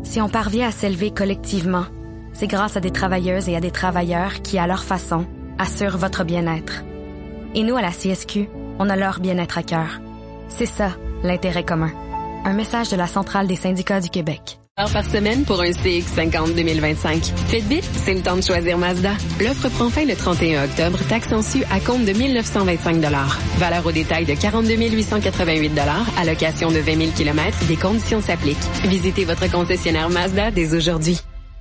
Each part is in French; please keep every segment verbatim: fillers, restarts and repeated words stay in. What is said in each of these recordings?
Si on parvient à s'élever collectivement, c'est grâce à des travailleuses et à des travailleurs qui, à leur façon, assurent votre bien-être. Et nous, à la C S Q, on a leur bien-être à cœur. C'est ça, l'intérêt commun. Un message de la Centrale des syndicats du Québec. Heure par semaine pour un C X cinquante deux mille vingt-cinq. Faites vite, c'est le temps de choisir Mazda. L'offre prend fin le trente et un octobre, taxe en su à compte de mille neuf cent vingt-cinq dollars. Valeur au détail de quarante-deux mille huit cent quatre-vingt-huit dollars, allocation de vingt mille kilomètres, des conditions s'appliquent. Visitez votre concessionnaire Mazda dès aujourd'hui.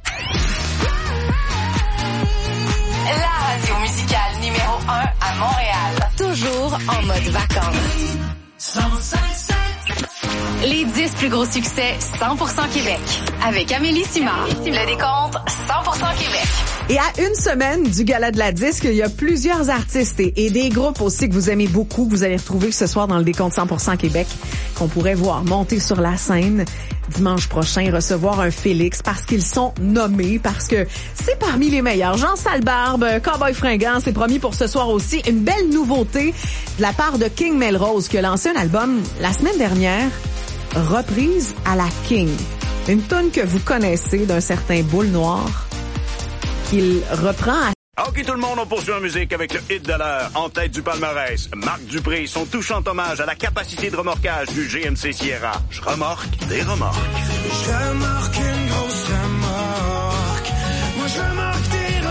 La radio musicale numéro un à Montréal. Toujours en mode vacances. cent cinq sept Les dix plus gros succès cent pour cent Québec. Avec Amélie Simard. Le décompte cent pour cent Québec. Et à une semaine du Gala de la disque, il y a plusieurs artistes et, et des groupes aussi que vous aimez beaucoup, que vous allez retrouver ce soir dans le décompte cent pour cent Québec, qu'on pourrait voir monter sur la scène dimanche prochain, recevoir un Félix parce qu'ils sont nommés, parce que c'est parmi les meilleurs. Jean Salbarbe, Cowboy Fringant, c'est promis pour ce soir aussi. Une belle nouveauté de la part de King Melrose qui a lancé un album la semaine dernière, reprise à la King. Une toune que vous connaissez d'un certain Boule Noire qu'il reprend à... OK tout le monde, on poursuit en musique avec le hit de l'heure. En tête du palmarès, Marc Dupré, son touchant hommage à la capacité de remorquage du G M C Sierra. Je remorque des remorques. Je remorque une grosse remorque. Moi je remorque des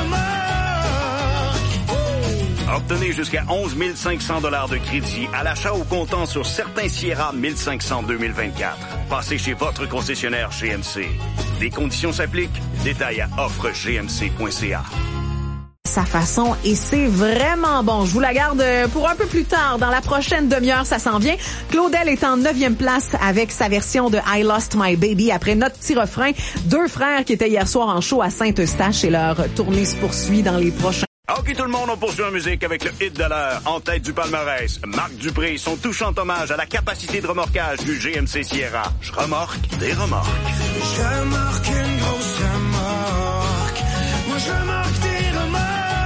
remorques. Obtenez jusqu'à onze mille cinq cents dollars de crédit à l'achat au comptant sur certains Sierra mille cinq cents deux mille vingt-quatre. Passez chez votre concessionnaire G M C. Des conditions s'appliquent. Détails à offre g m c point c a. Sa façon et c'est vraiment bon. Je vous la garde pour un peu plus tard. Dans la prochaine demi-heure, ça s'en vient. Claudel est en neuvième place avec sa version de I Lost My Baby après notre petit refrain. Deux frères qui étaient hier soir en show à Saint-Eustache et leur tournée se poursuit dans les prochains. OK tout le monde, on poursuit en musique avec le hit de l'heure. En tête du palmarès, Marc Dupré, son touchant hommage à la capacité de remorquage du G M C Sierra. Je remorque des remorques. Je remorque une grosse remorque. Moi je remorque des remorques.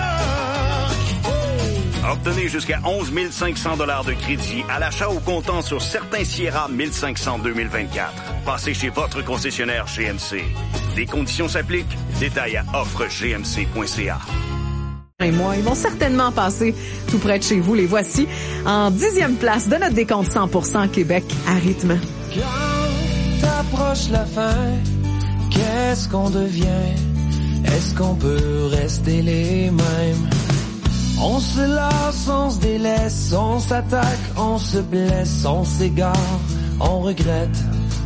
Obtenez jusqu'à onze mille cinq cents dollars de crédit à l'achat au comptant sur certains Sierra mille cinq cents deux mille vingt-quatre. Passez chez votre concessionnaire G M C. Des conditions s'appliquent. Détails à offre g m c point c a. Et moi, ils vont certainement passer tout près de chez vous. Les voici en dixième place de notre décompte cent pour cent Québec à rythme. Quand t'approches la fin, qu'est-ce qu'on devient? Est-ce qu'on peut rester les mêmes? On se lasse, on se délaisse, on s'attaque, on se blesse, on s'égare, on regrette.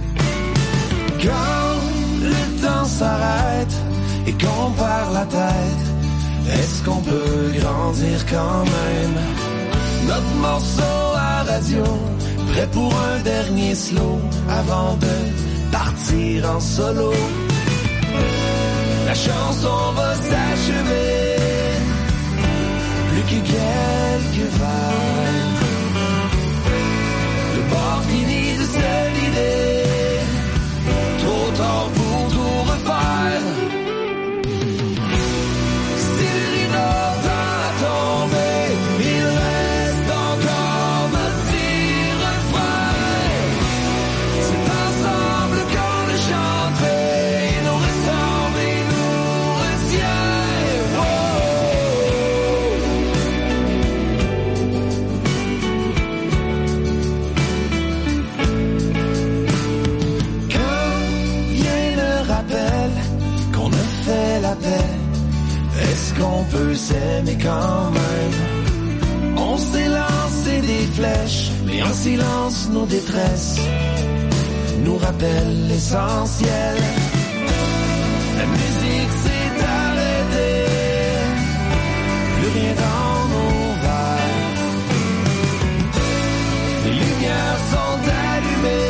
Quand le temps s'arrête et qu'on perd la tête, est-ce qu'on peut grandir quand même? Notre morceau à radio, prêt pour un dernier slow, avant de partir en solo. La chanson va s'achever, plus que quelques vagues. Le bord fini de se vider, trop tard pour tout refaire. Est-ce qu'on peut s'aimer quand même? On s'est lancé des flèches, mais en silence nos détresses nous rappellent l'essentiel. La musique s'est arrêtée, plus rien dans nos verres. Les lumières sont allumées.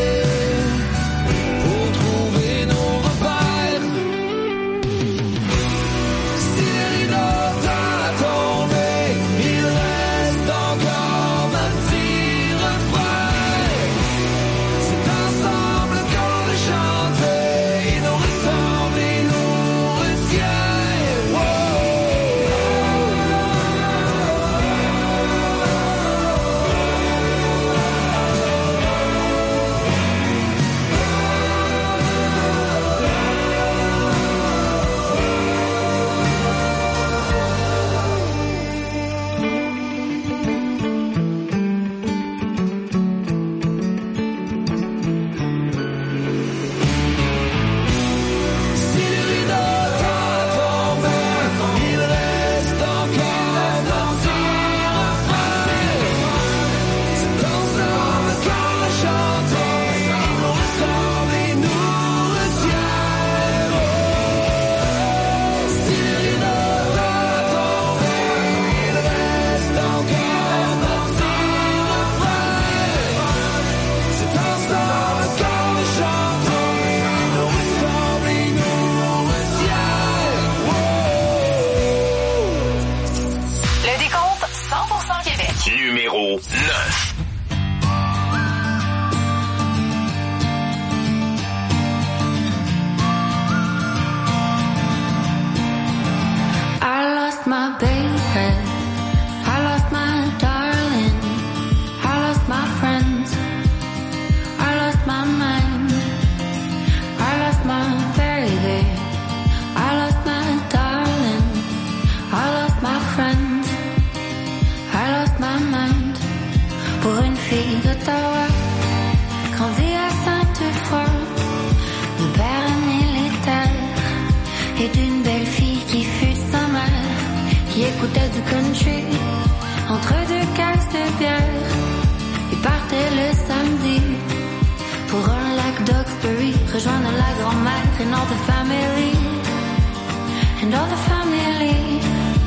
d'Ottawa, grandi à Sainte-Foy, de père militaire et d'une belle fille qui fut sa mère, qui écoutait du country entre deux caisses de bière et partait le samedi pour un lac d'Oxbury, rejoindre la grand-mère and all the family, and all the family.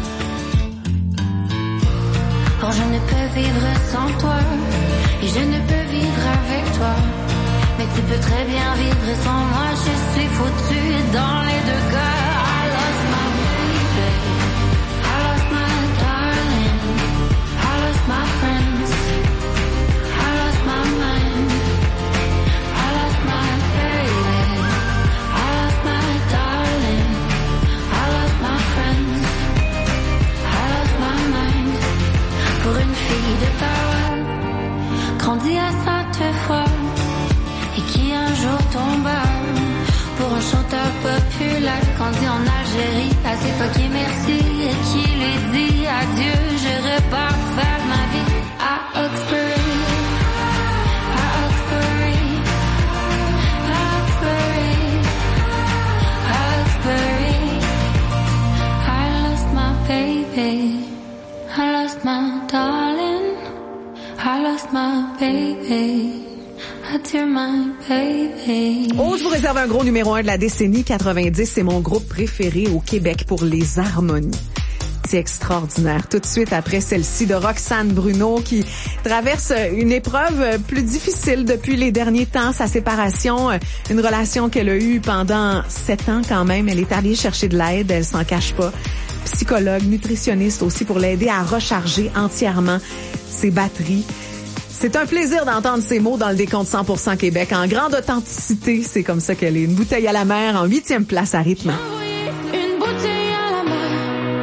Or je ne peux vivre sans toi, et je ne peux vivre avec toi, mais tu peux très bien vivre sans moi, je suis foutue dans les deux cas. I lost my baby, I lost my darling, I lost my friends, I lost my mind, I lost my baby, I lost my darling, I lost my friends, I lost my mind. Pour une fille de power, grandie à Sainte-Foy, et qui un jour tomba pour un chanteur populaire, grandi en Algérie, à ses fucké merci, et qui lui dit adieu, je repars faire ma vie à Oxbury, à Oxbury, à Oxbury, à Oxbury. I lost my baby, I lost my darling, I lost my baby, adieu my baby. Oh, je vous réserve un gros numéro un de la décennie quatre-vingt-dix. C'est mon groupe préféré au Québec pour les harmonies. C'est extraordinaire. Tout de suite après celle-ci de Roxane Bruno qui traverse une épreuve plus difficile depuis les derniers temps, sa séparation, une relation qu'elle a eue pendant sept ans quand même. Elle est allée chercher de l'aide, elle s'en cache pas. Psychologue, nutritionniste aussi pour l'aider à recharger entièrement ses batteries. C'est un plaisir d'entendre ces mots dans le décompte cent pour cent Québec. En grande authenticité, c'est comme ça qu'elle est. Une bouteille à la mer en huitième place à rythme. Une bouteille à la mer,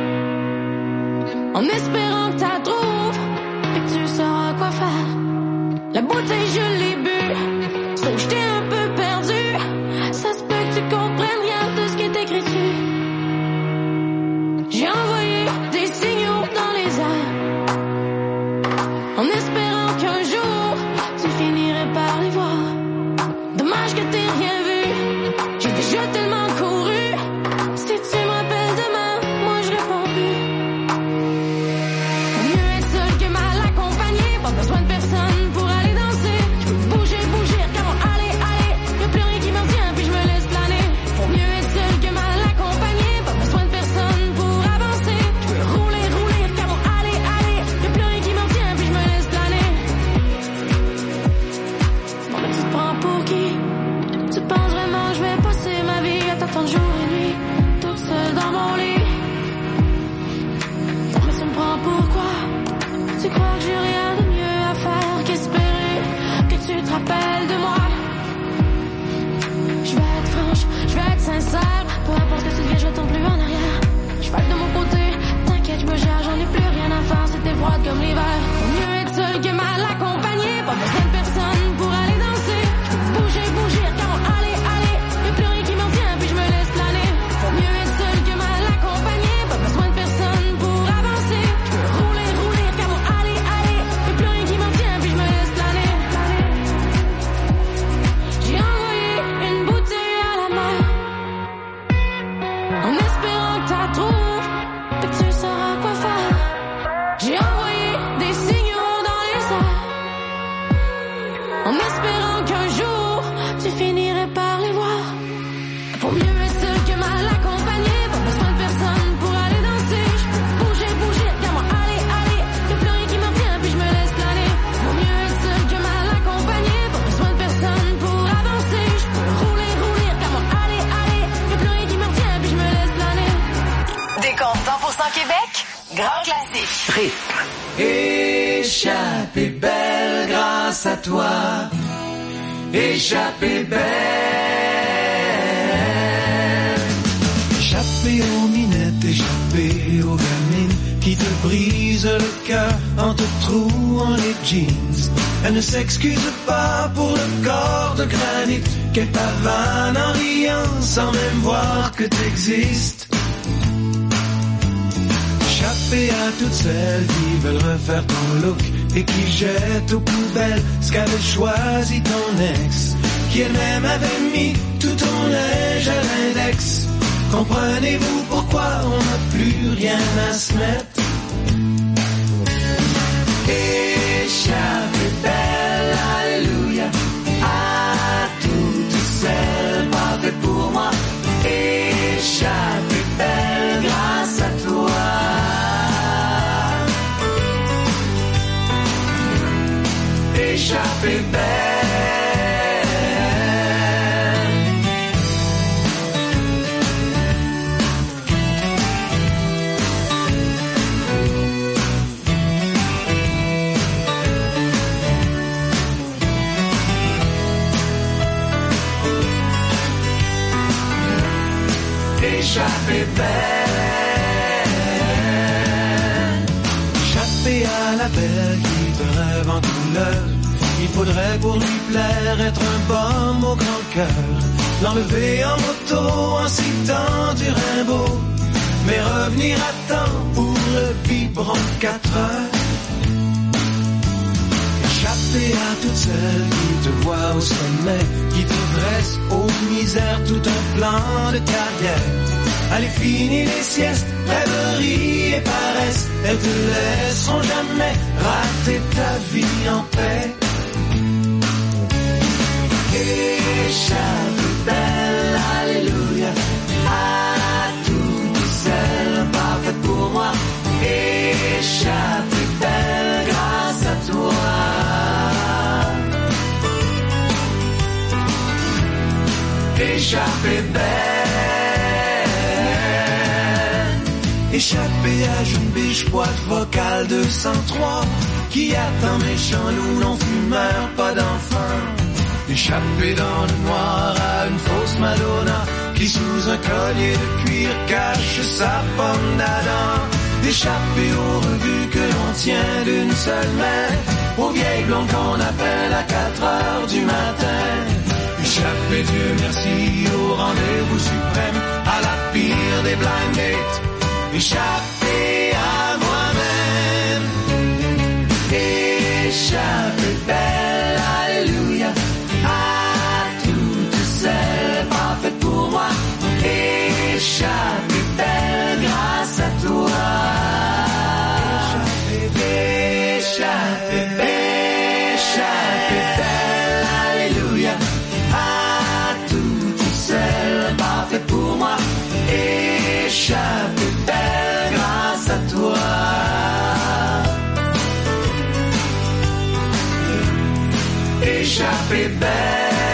en espérant que t'as trouvé et que tu sauras quoi faire. La bouteille, je l'ai bu, sauf j'étais un peu perdu. Ça se peut que tu comprennes rien de ce qui est écrit dessus. J'ai envoyé des signaux dans les airs, en espérant qu'un jour tu finirais par les voir. Dommage que t'aies rien vu, j'ai déjà tellement couru. Si tu me rappelles demain, moi je réponds plus. Faut mieux être seul que mal accompagné, pas besoin de personne pour aller danser. Je peux bouger, bouger, regarde, allez, allez, y'a plus rien qui me retient, puis je me laisse planer. Faut mieux être seul que mal accompagné, pas besoin de personne pour avancer. Je peux rouler, rouler, regarde, allez, allez, y'a plus rien qui me retient, puis je me laisse planer. Bon, mais tu te prends pour qui? Tu penses vraiment je vais passer ma vie à t'attendre jour et nuit, toute seule dans mon lit? Non, mais tu me prends pour quoi? Tu crois que j'ai rien de mieux à faire qu'espérer que tu te rappelles de moi? Je vais être franche, je vais être sincère, peu importe ce que tu deviens, je tombe plus en arrière. Je vais être de mon côté, t'inquiète, je me gère, j'en ai plus rien à faire, c'était froid comme l'hiver. Faut mieux être seul que mal accompagné, pas besoin de personne pour aller danser. Je peux bouger, bouger, regarde, allez, allez, y'a plus rien qui me retient, puis je me laisse planer. Faut mieux être seul que mal accompagné, pas besoin de personne pour avancer. Je peux rouler, rouler, regarde, allez, allez, y'a plus rien qui me retient, puis je me laisse planer. J'ai envoyé une bouteille à la mer, en espérant que t'as trouvé et que tu sauras quoi faire. J'ai envoyé des signaux dans les airs, en espérant qu'un jour tu finirais par les voir. Faut mieux être seul que mal accompagné, pas besoin de personne pour aller danser. Je peux bouger, bouger, regarde-moi, allez, allez, y'a plus rien qui me retient, puis je me laisse planer. Faut mieux être seul que mal accompagné, pas besoin de personne pour avancer. Je peux rouler, rouler, regarde-moi, allez, allez, y'a plus rien qui me retient, puis je me laisse planer. Décompte cent pour cent Québec, grand classique. Rythme. Échappée belle grâce à toi. Échappée belle. Échappée aux minettes, échappée aux gamines qui te brisent le cœur en te trouant les jeans. Elle ne s'excuse pas pour le corps de granit qu'elle pavane en riant sans même voir que t'existes. Échappée à toutes celles qui veulent refaire ton look et qui jette aux poubelles ce qu'avait choisi ton ex, qui elle-même avait mis tout ton linge à l'index. Comprenez-vous pourquoi on n'a plus rien à se mettre? Échappée belle, alléluia, à toutes celles pas faites pour moi. Échappée belle grâce à toi. Échappée belle. Échappée belle, échappée à la belle qui te rêve en couleur. Il faudrait pour lui plaire être un bum au grand cœur, l'enlever en moto en citant du Rimbaud, mais revenir à temps pour le biberon quatre heures. Échappée à toutes celles qui te voient au sommet, qui te dressent aux misères tout un plan de carrière. Allez, finis les siestes, rêverie et paresse, elles te laisseront jamais rater ta vie en paix. Échappée belle, alléluia, à toutes celles pas faites pour moi. Échappée belle grâce à toi. Échappée belle, échappée à une biche boîte vocale deux cent trois qui attend méchant loup non fumeur, pas d'enfant. Échappée dans le noir à une fausse Madonna qui sous un collier de cuir cache sa pomme d'Adam. Échappée aux revues que l'on tient d'une seule main, aux vieilles blondes qu'on appelle à quatre heures du matin. Échappée, Dieu merci, au rendez-vous suprême, à la pire des blind dates. Échappée à moi-même. Échappée belle, alléluia, à toutes celles pas faites pour moi. Échappée belle grâce à toi. Échappée belle, échappée belle, alléluia, à toutes celles pas faites pour moi. Échappée belle grâce à toi. Échappée belle.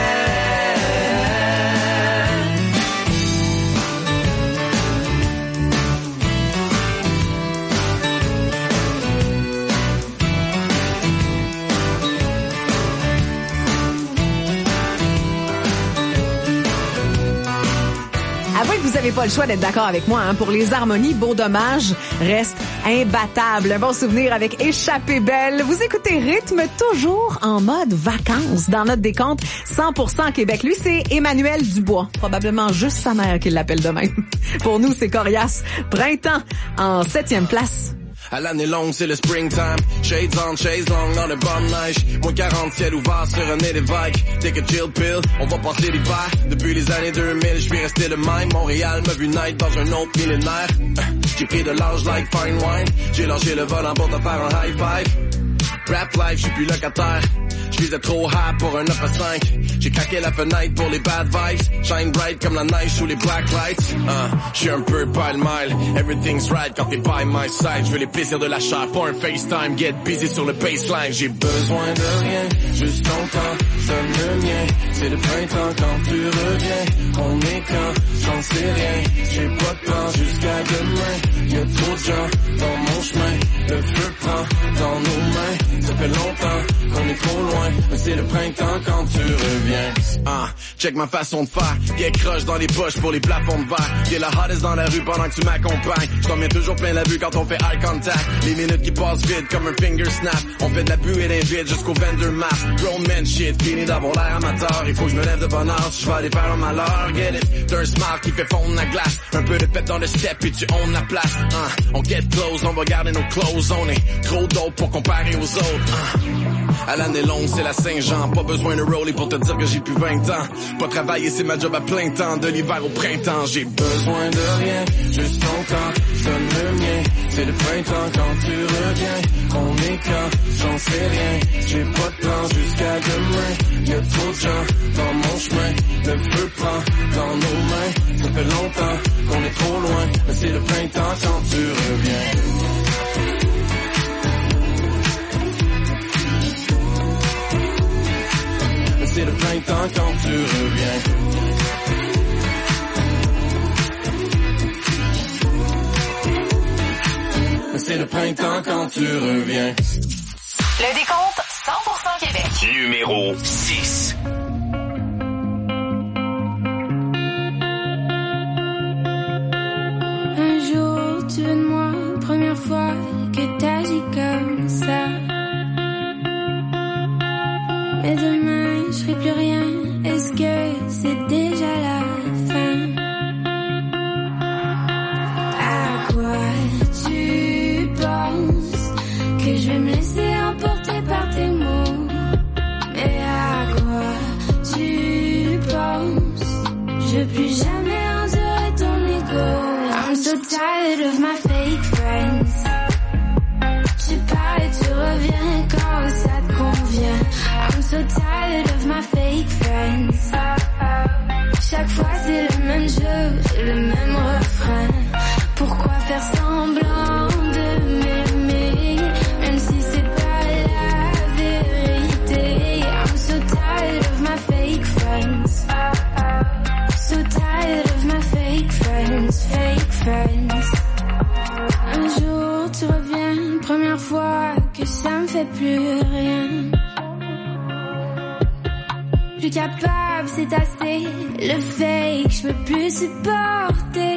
Avouez que vous n'avez pas le choix d'être d'accord avec moi. Hein. Pour les harmonies, Beau Dommage reste imbattable. Un bon souvenir avec Échappée belle. Vous écoutez Rythme, toujours en mode vacances. Dans notre décompte, cent pour cent Québec. Lui, c'est Emmanuel Dubois. Probablement juste sa mère qui l'appelle de même. Pour nous, c'est Corias. Printemps en septième place. À l'année longue, c'est le springtime. Shades on, chase long dans le bonne neige. Moins quarante, ciel ouvert sur un nez d'évêque. Take a chill pill, on va passer l'hiver. Depuis les années deux mille, je vais rester le même. Montréal m'a vu naître dans un autre millénaire. J'ai pris de l'âge like fine wine. J'ai lâché le volant pour te faire un high five. Rap life, j'suis plus locataire. J'visais trop high pour un neuf à cinq. J'ai craqué la fenêtre pour les bad vibes. Shine bright comme la neige sous les black lights. Uh, j'suis un peu pile-mile. Everything's right quand t'es by my side. J'veux les plaisirs de la chair, pas un FaceTime. Get busy sur le baseline. J'ai besoin de rien, juste ton temps, seul le mien. C'est le printemps quand tu reviens. On est quand, j'en sais rien. J'ai pas de temps jusqu'à demain. Y'a trop de gens dans mon chemin. Le feu prend dans nos mains. Ça fait longtemps qu'on est est trop loin, mais c'est le printemps quand tu reviens. Ah, check ma façon de faire, y'a croche dans les poches pour les plafonds de verre. Y'a la hottest dans la rue pendant que tu m'accompagnes. J't'en mets toujours plein la vue quand on fait eye contact. Les minutes qui passent vite comme un finger snap. On fait de la buée d'un vide jusqu'au vendor map. Grown man shit, fini d'avoir l'air amateur. Il faut que je me lève de bonne heure si je vais aller faire un malheur. Get it, t'as un smile qui fait fondre la glace. Un peu de pep dans le step et tu own la place. Uh, on get close, on va garder nos clothes. On est trop dope pour comparer aux autres. Uh. À l'année longue, c'est la Saint-Jean. Pas besoin de roller pour te dire que j'ai plus vingt ans. Pas travailler, c'est ma job à plein temps. De l'hiver au printemps, j'ai besoin de rien. Juste ton temps, je donne le mien. C'est le printemps quand tu reviens. On est quand, j'en sais rien. J'ai pas de plan jusqu'à demain. Y'a trop de gens dans mon chemin. Le feu prend dans nos mains. Ça fait longtemps qu'on est trop loin. Mais c'est le printemps quand tu reviens. C'est le printemps quand tu reviens. C'est le printemps quand tu reviens. Le décompte cent pour cent Québec. Numéro six. Un jour, tu veux de moi, première fois que t'agis comme ça. Mais demain, je ferai plus rien. Est-ce que c'est déjà la fin? À quoi tu penses? Que je vais me laisser emporter par tes mots? Mais à quoi tu penses? Je veux plus jamais endurer ton ego. I'm so tired of my fake friends. Tu pars et tu reviens quand ça te convient. I'm so tired of my fake friends. Chaque fois c'est le même jeu, le même refrain. Pourquoi faire semblant de m'aimer, même si c'est pas la vérité? I'm so tired of my fake friends. So tired of my fake friends, fake friends. Un jour tu reviens, première fois que ça me fait plus rien. Plus capable, c'est assez. Le fake, je peux plus supporter.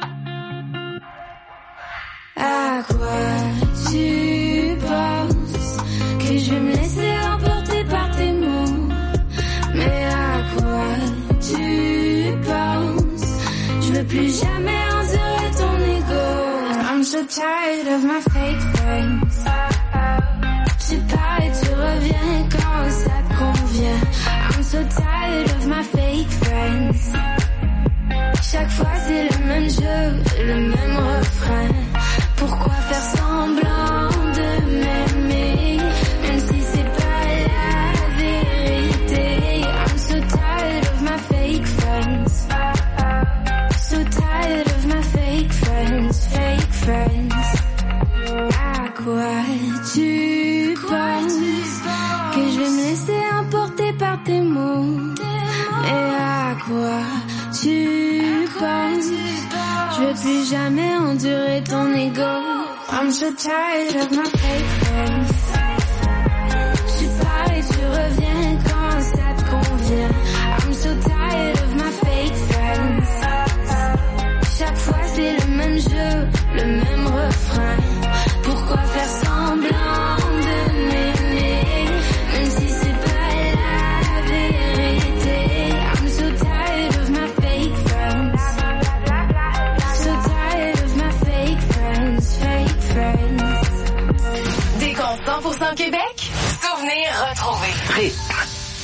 À quoi tu penses? Que je vais me laisser emporter par tes mots? Mais à quoi tu penses? Je veux plus jamais endurer ton ego. I'm so tired of my fake friends. Tu pars et tu reviens quand ça te convient. I'm so tired of my fake friends. Chaque fois c'est le même jeu, le même refrain. Pourquoi faire semblant de m'aimer, même si c'est pas la vérité? I'm so tired of my fake friends. So tired of my fake friends, fake friends. À quoi tu penses? Que je vais me laisser emporter par tes mots? Et à quoi tu penses? Je veux plus jamais endurer ton ego. I'm so tired of my fake friends. Tu pars et tu reviens quand ça te convient. I'm so tired of my fake friends. Chaque fois c'est le même jeu, le même refrain. Pourquoi faire semblant de m'aimer, même si c'est pas la vérité? I'm so tired of my fake friends. So tired of my fake friends, fake friends. Décompte cent pour cent Québec. Souvenirs retrouvés. Rythme.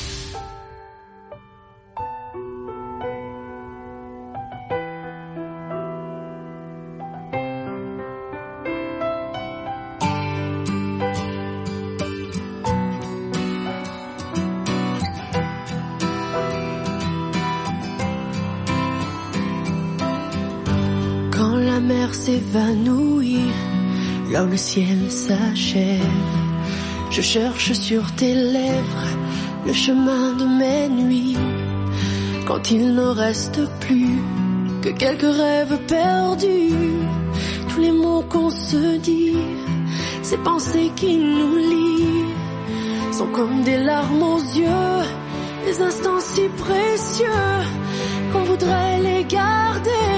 La mer s'évanouit, là où le ciel s'achève. Je cherche sur tes lèvres le chemin de mes nuits. Quand il ne reste plus que quelques rêves perdus, tous les mots qu'on se dit, ces pensées qui nous lient, sont comme des larmes aux yeux, des instants si précieux qu'on voudrait les garder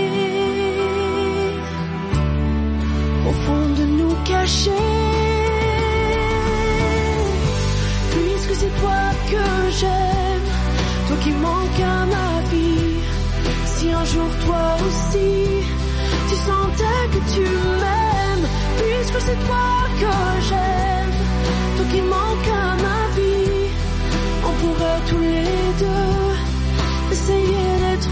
au fond de nous cachés. Puisque c'est toi que j'aime, toi qui manques à ma vie. Si un jour toi aussi tu sentais que tu m'aimes, puisque c'est toi que j'aime, toi qui manques à ma vie, on pourrait tous les deux essayer d'être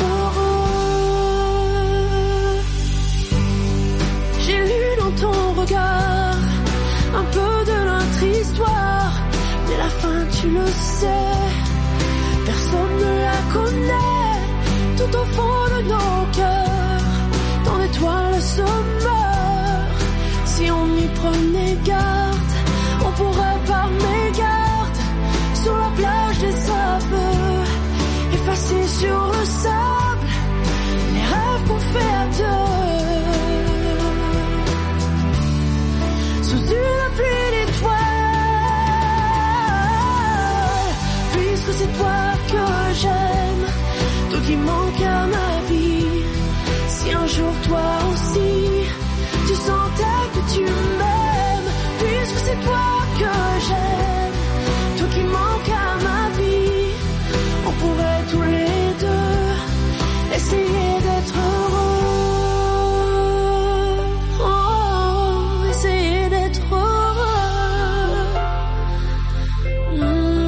heureux. J'ai lu dans ton regard un peu de notre histoire, mais la fin tu le sais, personne ne la connaît. Tout au fond de nos cœurs, tant d'étoiles se meurent. Si on y prenait garde, on pourrait par mégarde, sur la plage des aveux, effacer sur le sable les rêves qu'on fait à deux. Sous une pluie d'étoiles, puisque c'est toi que j'aime, toi qui manques à ma vie. Si un jour toi aussi tu sentais que tu m'aimes, puisque c'est toi que j'aime, toi qui manques à ma vie, on pourrait tous les deux essayer d'être heureux. Oh, essayer d'être heureux. Mmh.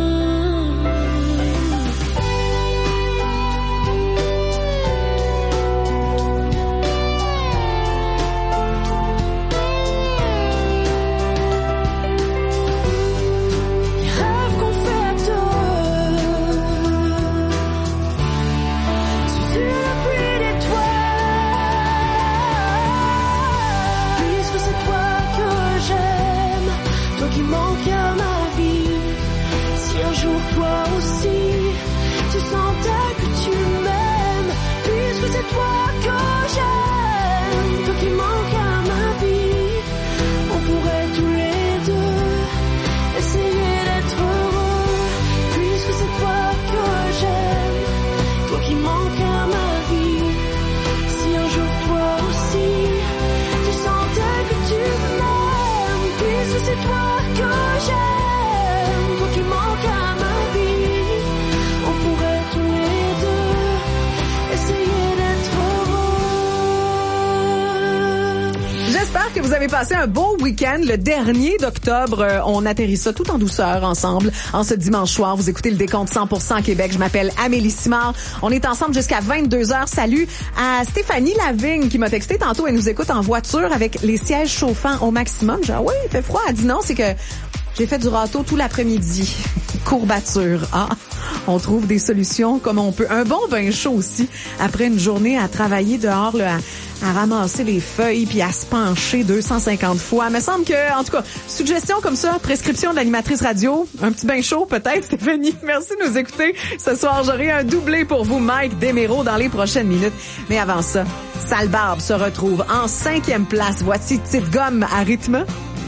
Vous avez passé un beau week-end, le dernier d'octobre. Euh, on atterrit ça tout en douceur ensemble. En ce dimanche soir, vous écoutez le décompte cent pour cent Québec. Je m'appelle Amélie Simard. On est ensemble jusqu'à vingt-deux heures. Salut à Stéphanie Lavigne qui m'a texté tantôt. Elle nous écoute en voiture avec les sièges chauffants au maximum. Genre, oui, il fait froid. Elle dit non, c'est que j'ai fait du râteau tout l'après-midi. Courbature. Ah, on trouve des solutions comme on peut. Un bon bain chaud aussi après une journée à travailler dehors, là, à, à ramasser les feuilles puis à se pencher deux cent cinquante fois. Il me semble que, en tout cas, suggestion comme ça, prescription de l'animatrice radio, un petit bain chaud peut-être, Stéphanie. Merci de nous écouter. Ce soir, j'aurai un doublé pour vous, Mike Desméraud, dans les prochaines minutes. Mais avant ça, Sale Barbe se retrouve en cinquième place. Voici Petite Gomme à rythme.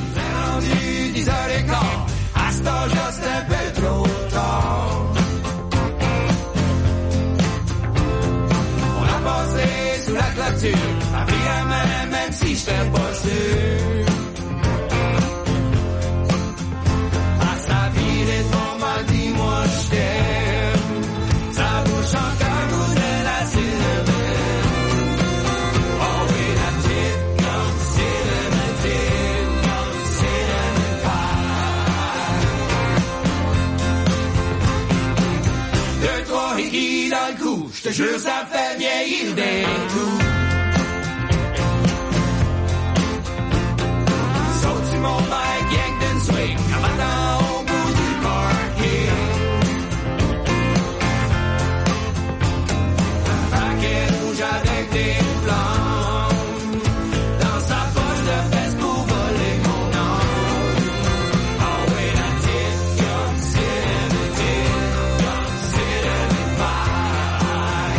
dix heures quinze, à cet âge-là, c'est un peu trop tard. On a passé sous la clôture, ma vie à main, même si j'étais pas sûr. À sa vie, les tombes m'a dit, moi je t'aime. Sa bouche encore goût de la cinnamon. Oh oui, la petite comme cinnamon, petite comme cinnamon pie. Deux, trois hickeys dans le cou, j'te jure ça me fait vieillir d'un coup. Saute sur mon bike, yank d'une swing, en battant au bout du parking. Un paquet rouge avec des flammes, dans sa poche de fesse pour voler mon âme. Oh oui, la petite comme cinnamon, petite comme cinnamon pie.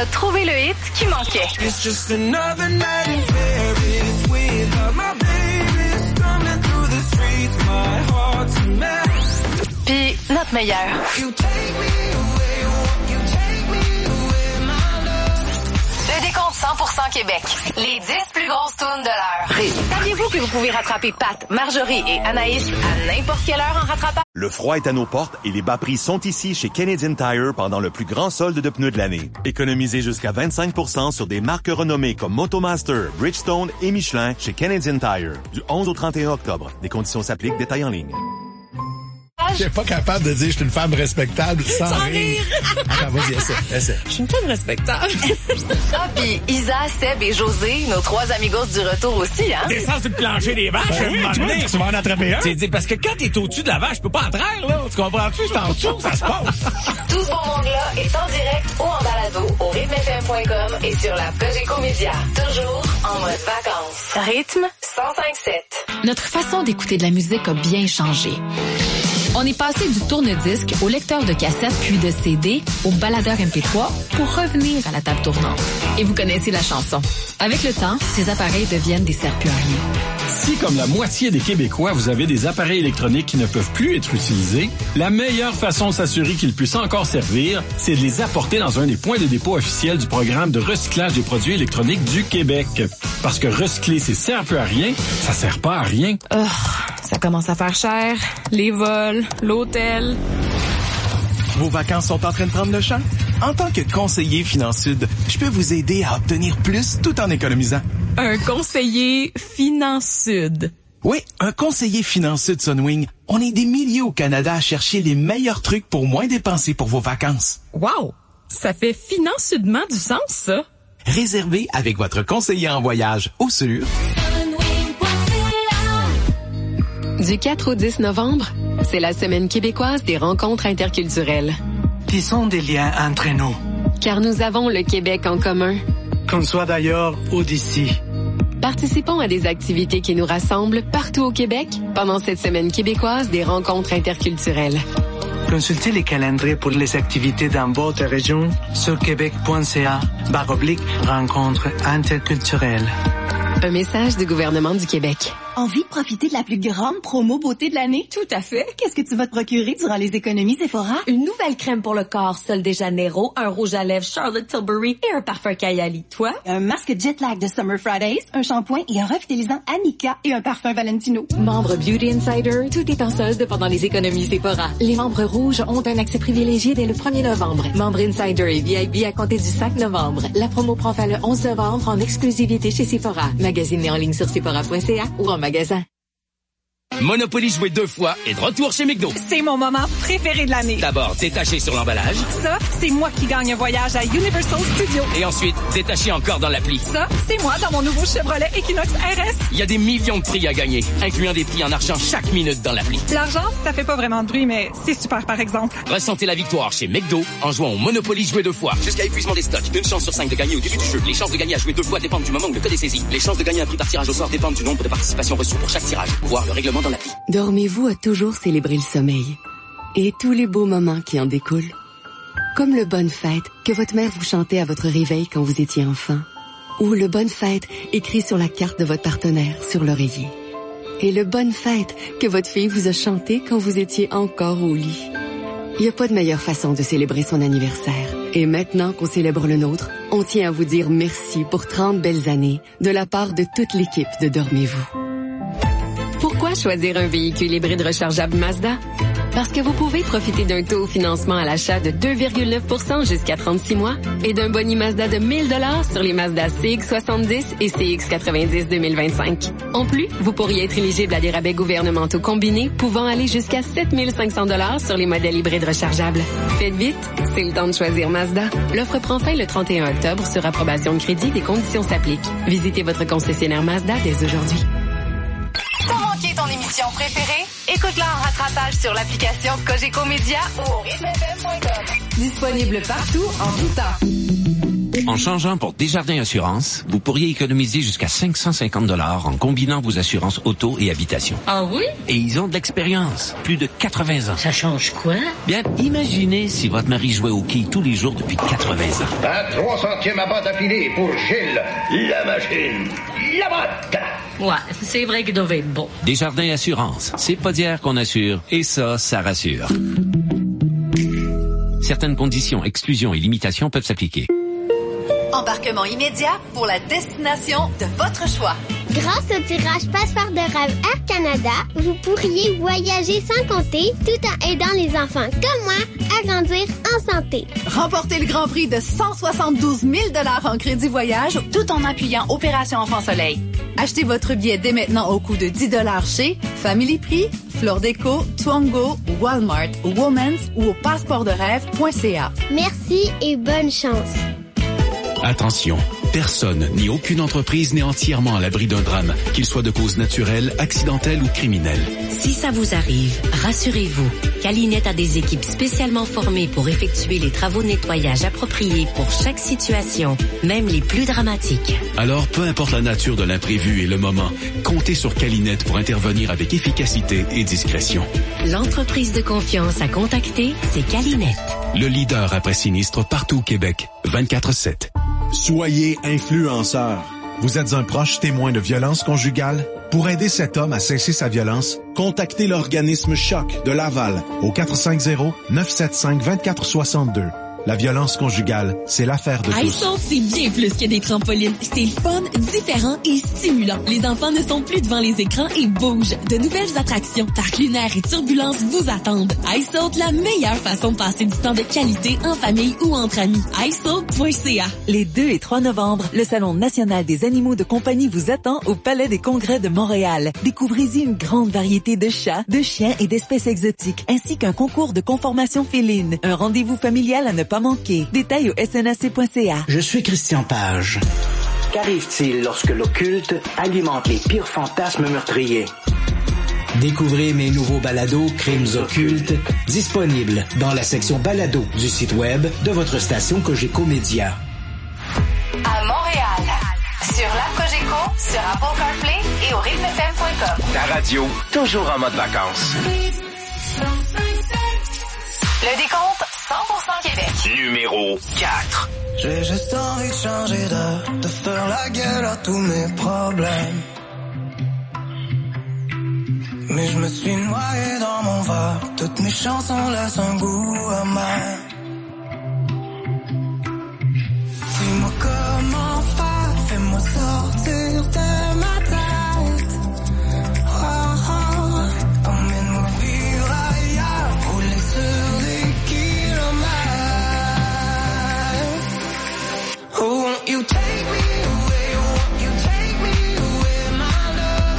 a trouvé le hit qui manquait. It's just another night in Paris without my baby stumbling through the streets. My heart's a mess. Puis notre meilleur. You take me away, you take me away, my love. Le décompte cent pour cent Québec. Les dix plus grosses tunes de l'heure. Saviez-vous que vous pouvez rattraper Pat, Marjorie et Anaïs à n'importe quelle heure en rattrapant? Le froid est à nos portes et les bas prix sont ici chez Canadian Tire pendant le plus grand solde de pneus de l'année. Économisez jusqu'à vingt-cinq pour cent sur des marques renommées comme Motomaster, Bridgestone et Michelin chez Canadian Tire. Du onze au trente et un octobre. Des conditions s'appliquent, détails en ligne. Je suis pas capable de dire que je suis une femme respectable sans, sans rire. rire. Attends, vas-y, essaie, essaie. Je suis une femme respectable. Ah, puis Isa, Seb et José, nos trois amigos du retour aussi, hein? Descends sur le plancher des vaches, Ben un oui, moment tu vois, donné. tu vas en attraper un. C'est dit, parce que quand t'es au-dessus de la vache, je peux pas en traire, là. Tu comprends-tu? C'est en dessous que ça se passe. Tout ce beau monde-là est en direct ou en balado au rythme f m point com et sur la Cogeco Média. Toujours en mode vacances. Rythme cent cinq sept. Notre façon d'écouter de la musique a bien changé. On est passé du tourne-disque au lecteur de cassette puis de C D au baladeur M P trois pour revenir à la table tournante. Et vous connaissez la chanson. Avec le temps, ces appareils deviennent des serre-plus à rien. Si, comme la moitié des Québécois, vous avez des appareils électroniques qui ne peuvent plus être utilisés, la meilleure façon de s'assurer qu'ils puissent encore servir, c'est de les apporter dans un des points de dépôt officiels du programme de recyclage des produits électroniques du Québec. Parce que recycler, c'est sert plus à rien, ça sert pas à rien. Oh, ça commence à faire cher. Les vols, l'hôtel. Vos vacances sont en train de prendre le champ? En tant que conseiller FinanSud, je peux vous aider à obtenir plus tout en économisant. Un conseiller FinanSud. Oui, un conseiller FinanSud Sunwing. On est des milliers au Canada à chercher les meilleurs trucs pour moins dépenser pour vos vacances. Wow! Ça fait financièrement du sens, ça. Réservez avec votre conseiller en voyage au sur... Du quatre au dix novembre, c'est la Semaine québécoise des rencontres interculturelles. Tissons des liens entre nous. Car nous avons le Québec en commun. Qu'on soit d'ailleurs ou d'ici. Participons à des activités qui nous rassemblent partout au Québec pendant cette Semaine québécoise des rencontres interculturelles. Consultez les calendriers pour les activités dans votre région sur québec.ca barre oblique rencontres interculturelles. Un message du gouvernement du Québec. Envie de profiter de la plus grande promo beauté de l'année? Tout à fait. Qu'est-ce que tu vas te procurer durant les économies Sephora? Une nouvelle crème pour le corps Sol de Janeiro, un rouge à lèvres Charlotte Tilbury et un parfum Kayali. Toi? Un masque Jet Lag de Summer Fridays, un shampoing et un revitalisant Annika et un parfum Valentino. Membre Beauty Insider, tout est en solde pendant les économies Sephora. Les membres rouges ont un accès privilégié dès le premier novembre. Membre Insider et V I P à compter du cinq novembre. La promo prend fin le onze novembre en exclusivité chez Sephora. Magasinez en ligne sur sephora point c a ou en magasin. Monopoly joué deux fois est de retour chez McDo. C'est mon moment préféré de l'année. D'abord, détaché sur l'emballage. Ça, c'est moi qui gagne un voyage à Universal Studios. Et ensuite, détaché encore dans l'appli. Ça, c'est moi dans mon nouveau Chevrolet Equinox R S. Il y a des millions de prix à gagner, incluant des prix en argent chaque minute dans l'appli. L'argent, ça fait pas vraiment de bruit, mais c'est super par exemple. Ressentez la victoire chez McDo en jouant au Monopoly joué deux fois. Jusqu'à épuisement des stocks. Une chance sur cinq de gagner au début du jeu. Les chances de gagner à jouer deux fois dépendent du moment où le code est saisi. Les chances de gagner un prix par tirage au sort dépendent du nombre de participations reçues pour chaque tirage. Voir le règlement dans l'appli. Dormez-vous a toujours célébré le sommeil et tous les beaux moments qui en découlent. Comme le Bonne Fête que votre mère vous chantait à votre réveil quand vous étiez enfant. Ou le Bonne Fête écrit sur la carte de votre partenaire sur l'oreiller. Et le Bonne Fête que votre fille vous a chanté quand vous étiez encore au lit. Il n'y a pas de meilleure façon de célébrer son anniversaire. Et maintenant qu'on célèbre le nôtre, on tient à vous dire merci pour trente belles années de la part de toute l'équipe de Dormez-vous. Pourquoi choisir un véhicule hybride rechargeable Mazda? Parce que vous pouvez profiter d'un taux au financement à l'achat de deux virgule neuf pour cent jusqu'à trente-six mois et d'un boni Mazda de mille dollars sur les Mazda C X soixante-dix et C X quatre-vingt-dix deux mille vingt-cinq. En plus, vous pourriez être éligible à des rabais gouvernementaux combinés pouvant aller jusqu'à sept mille cinq cents dollars sur les modèles hybrides rechargeables. Faites vite, c'est le temps de choisir Mazda. L'offre prend fin le trente et un octobre sur approbation de crédit. Des conditions s'appliquent. Visitez votre concessionnaire Mazda dès aujourd'hui. T'as manqué ton émission préférée? Écoute-la en rattrapage sur l'application Cogeco Média ou au rythme f m point com. Disponible partout, en tout temps. En changeant pour Desjardins Assurance, vous pourriez économiser jusqu'à cinq cent cinquante dollars en combinant vos assurances auto et habitation. Ah oui? Et ils ont de l'expérience. Plus de quatre-vingts ans. Ça change quoi? Bien, imaginez si votre mari jouait au quilles tous les jours depuis quatre-vingts ans. Un trois centièmes à batte affilée pour Gilles, la machine, la botte. Ouais, c'est vrai qu'il devait être bon. Desjardins Assurance. C'est pas d'hier qu'on assure. Et ça, ça rassure. Certaines conditions, exclusions et limitations peuvent s'appliquer. Embarquement immédiat pour la destination de votre choix. Grâce au tirage Passeport de rêve Air Canada, vous pourriez voyager sans compter tout en aidant les enfants comme moi à grandir en santé. Remportez le grand prix de cent soixante-douze mille dollars en crédit voyage tout en appuyant Opération Enfant Soleil. Achetez votre billet dès maintenant au coût de dix dollars chez Family Prix, Fleur Déco, Twango, Walmart, Women's ou au passeport de rêve point c a. Merci et bonne chance. Attention, personne ni aucune entreprise n'est entièrement à l'abri d'un drame, qu'il soit de cause naturelle, accidentelle ou criminelle. Si ça vous arrive, rassurez-vous, Calinette a des équipes spécialement formées pour effectuer les travaux de nettoyage appropriés pour chaque situation, même les plus dramatiques. Alors, peu importe la nature de l'imprévu et le moment, comptez sur Calinette pour intervenir avec efficacité et discrétion. L'entreprise de confiance à contacter, c'est Calinette. Le leader après sinistre partout au Québec, vingt-quatre sept. Soyez influenceur. Vous êtes un proche témoin de violence conjugale? Pour aider cet homme à cesser sa violence, contactez l'organisme Choc de Laval au quatre cinq zéro, neuf sept cinq, deux quatre six deux. La violence conjugale, c'est l'affaire de tous. iSoft, c'est bien plus que des trampolines. C'est fun, différent et stimulant. Les enfants ne sont plus devant les écrans et bougent. De nouvelles attractions, parcs lunaires et turbulences vous attendent. iSoft, la meilleure façon de passer du temps de qualité en famille ou entre amis. iSoft point c a. Les deux et trois novembre, le Salon national des animaux de compagnie vous attend au Palais des Congrès de Montréal. Découvrez-y une grande variété de chats, de chiens et d'espèces exotiques, ainsi qu'un concours de conformation féline. Un rendez-vous familial à ne pas manquer. Détails au s n a c point c a. Je suis Christian Page. Qu'arrive-t-il lorsque l'occulte alimente les pires fantasmes meurtriers? Découvrez mes nouveaux balados Crimes occultes, disponibles dans la section balado du site web de votre station Cogeco Média. À Montréal, sur l'app Cogeco, sur Apple CarPlay et au rythme f m point com. Ta radio, toujours en mode vacances. Le décompte cent pour cent Québec. Numéro quatre. J'ai juste envie de changer d'air, de faire la gueule à tous mes problèmes. Mais je me suis noyé dans mon verre, toutes mes chansons laissent un goût amer. Dis-moi comment faire, fais-moi sortir de ma tête. Oh, oh, emmène-moi vivre ailleurs, rouler sur des kilomètres. Oh, won't you take me away, won't you take me away, my love.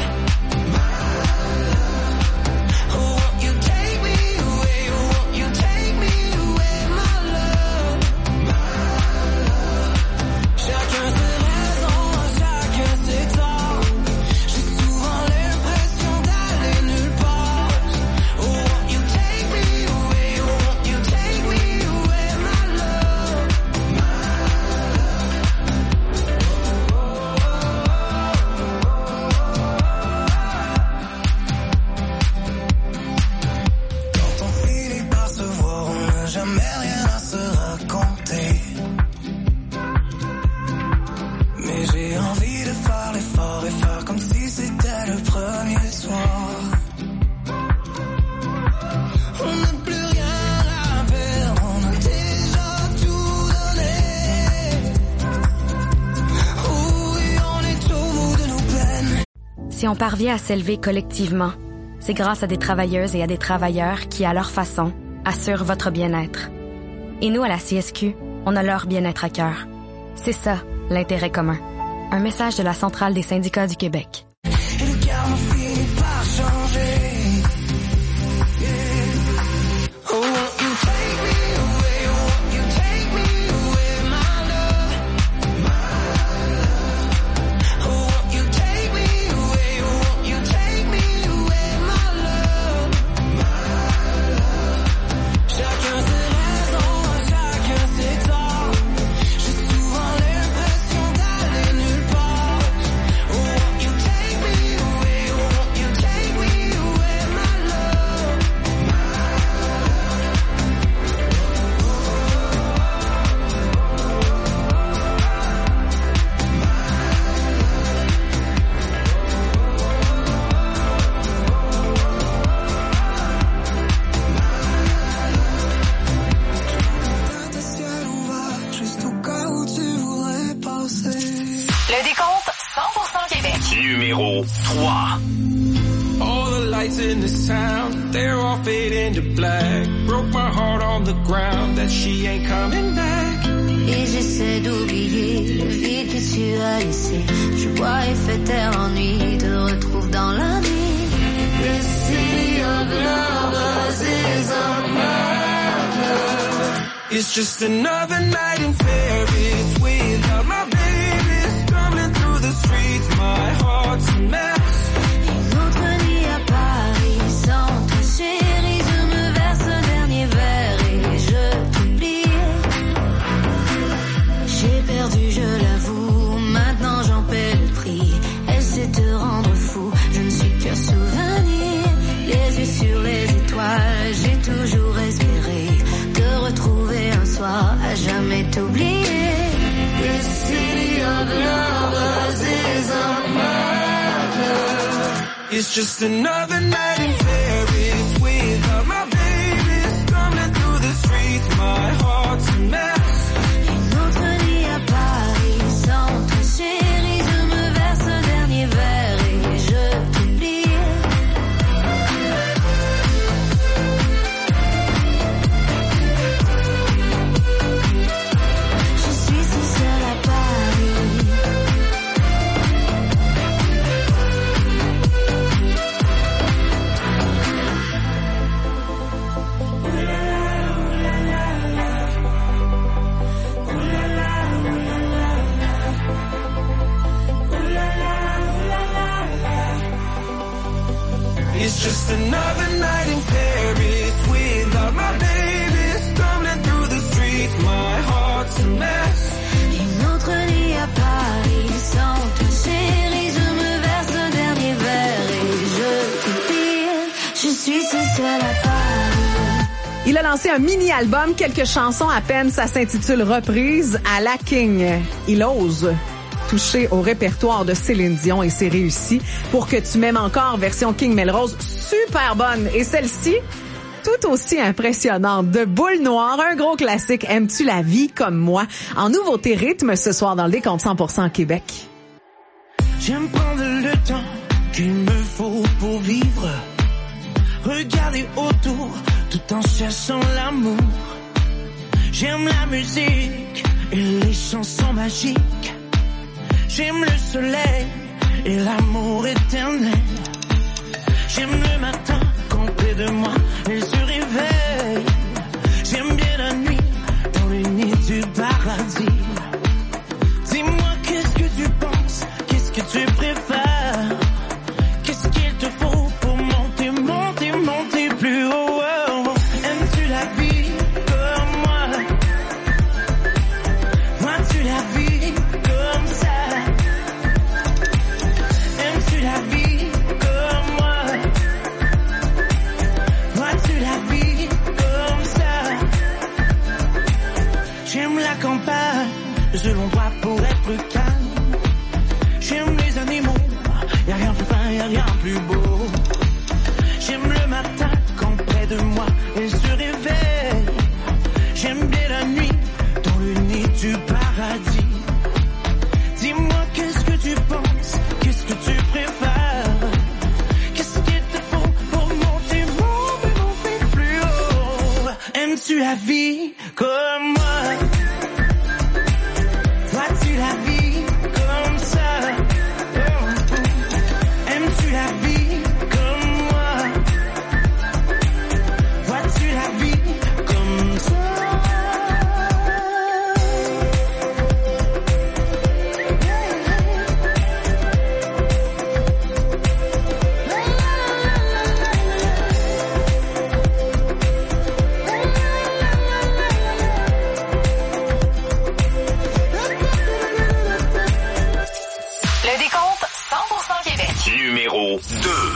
Oh, won't you take me away, won't you take me away, my love. Chacun ses raisons, chacun ses torts. J'ai souvent l'impression d'aller nulle part. Oh, won't you take me away, won't you take me away, my love. Quand on finit par se voir, on n'a jamais rien à se raconter. Mais j'ai envie de faire l'effort et faire comme si c'était le premier soir. On n'a plus rien à perdre, on a déjà tout donné. Oui, on est au bout de nos peines. Si on parvient à s'élever collectivement, c'est grâce à des travailleuses et à des travailleurs qui, à leur façon, assurent votre bien-être. Et nous, à la C S Q, on a leur bien-être à cœur. C'est ça, l'intérêt commun. Un message de la Centrale des syndicats du Québec. Et le karma finit par changer. Yeah. Oh, won't you take me away, won't you take me away, my love. Oh, won't you take me away, won't you take me away, my love. Chacun ses raisons, chacun ses torts. J'ai souvent Numéro trois. All the lights in this town, they're all fading to black. Broke my heart on the ground that she ain't coming back. Et j'essaie d'oublier le vide que tu as laissé. Je bois et fais taire l'ennui, te retrouve dans la nuit. This city of lovers is a murder. It's just another night in Paris without my baby. Stumbling through the streets, my heart's a mess. Une autre nuit à Paris sans toi chérie. Je me verse le dernier verre et je t'oublie. J'ai perdu, je l'avoue, maintenant j'en paie le prix. Elle sait te rendre fou, je ne suis que souvenir. Les yeux sur les étoiles, j'ai toujours espéré te retrouver un soir, à jamais t'oublier. This city of lovers is a murder. It's just another night in Paris without my baby. Stumbling through the streets, my heart's a mess. Une autre nuit à Paris sans toi chérie. Je me verse le dernier verre et je t'oublie. Je suis si seule à Paris. It's just another night in Paris without my baby. Stumbling through the streets, my heart's a mess. Une autre nuit à Paris sans toi chérie. Je me verse le dernier verre et je t'oublie. Je suis si seule à Paris. Il a lancé un mini-album, quelques chansons à peine, ça s'intitule Reprise à la King. Il ose toucher au répertoire de Céline Dion et c'est réussi. Pour que tu m'aimes encore, version King Melrose, super bonne. Et celle-ci, tout aussi impressionnante. De Boule Noire, un gros classique. Aimes-tu la vie comme moi? En nouveauté rythme ce soir dans le Décompte cent pour cent Québec. J'aime prendre le temps qu'il me faut pour vivre. Regarder autour tout en cherchant l'amour. J'aime la musique et les chansons magiques. J'aime le soleil et l'amour éternel. J'aime le matin quand près de moi elle se réveille. J'aime bien la nuit dans le nid du paradis. Dis-moi qu'est-ce que tu penses, qu'est-ce que tu préfères? Qu'est-ce qu'il te faut pour monter, monter, monter plus haut? Aimes-tu la vie comme moi? Vois-tu la vie comme ça? Aimes-tu la vie comme moi? Vois-tu la vie comme ça? J'aime la campagne, je l'endroit pour être calme. J'aime les animaux, y'a rien plus fin, y'a rien plus beau. J'aime le matin quand près de moi elle se réveille. J'aime bien la nuit dans le nid du paradis. Dis-moi qu'est-ce que tu penses, qu'est-ce que tu préfères? Qu'est-ce qu'il te faut pour monter, monter, monter plus haut? Aimes-tu la vie comme moi? Vois-tu la vie comme ça? Aimes-tu la vie comme moi? Vois-tu la vie comme ça? Le décompte cent pour cent Québec. Numéro deux.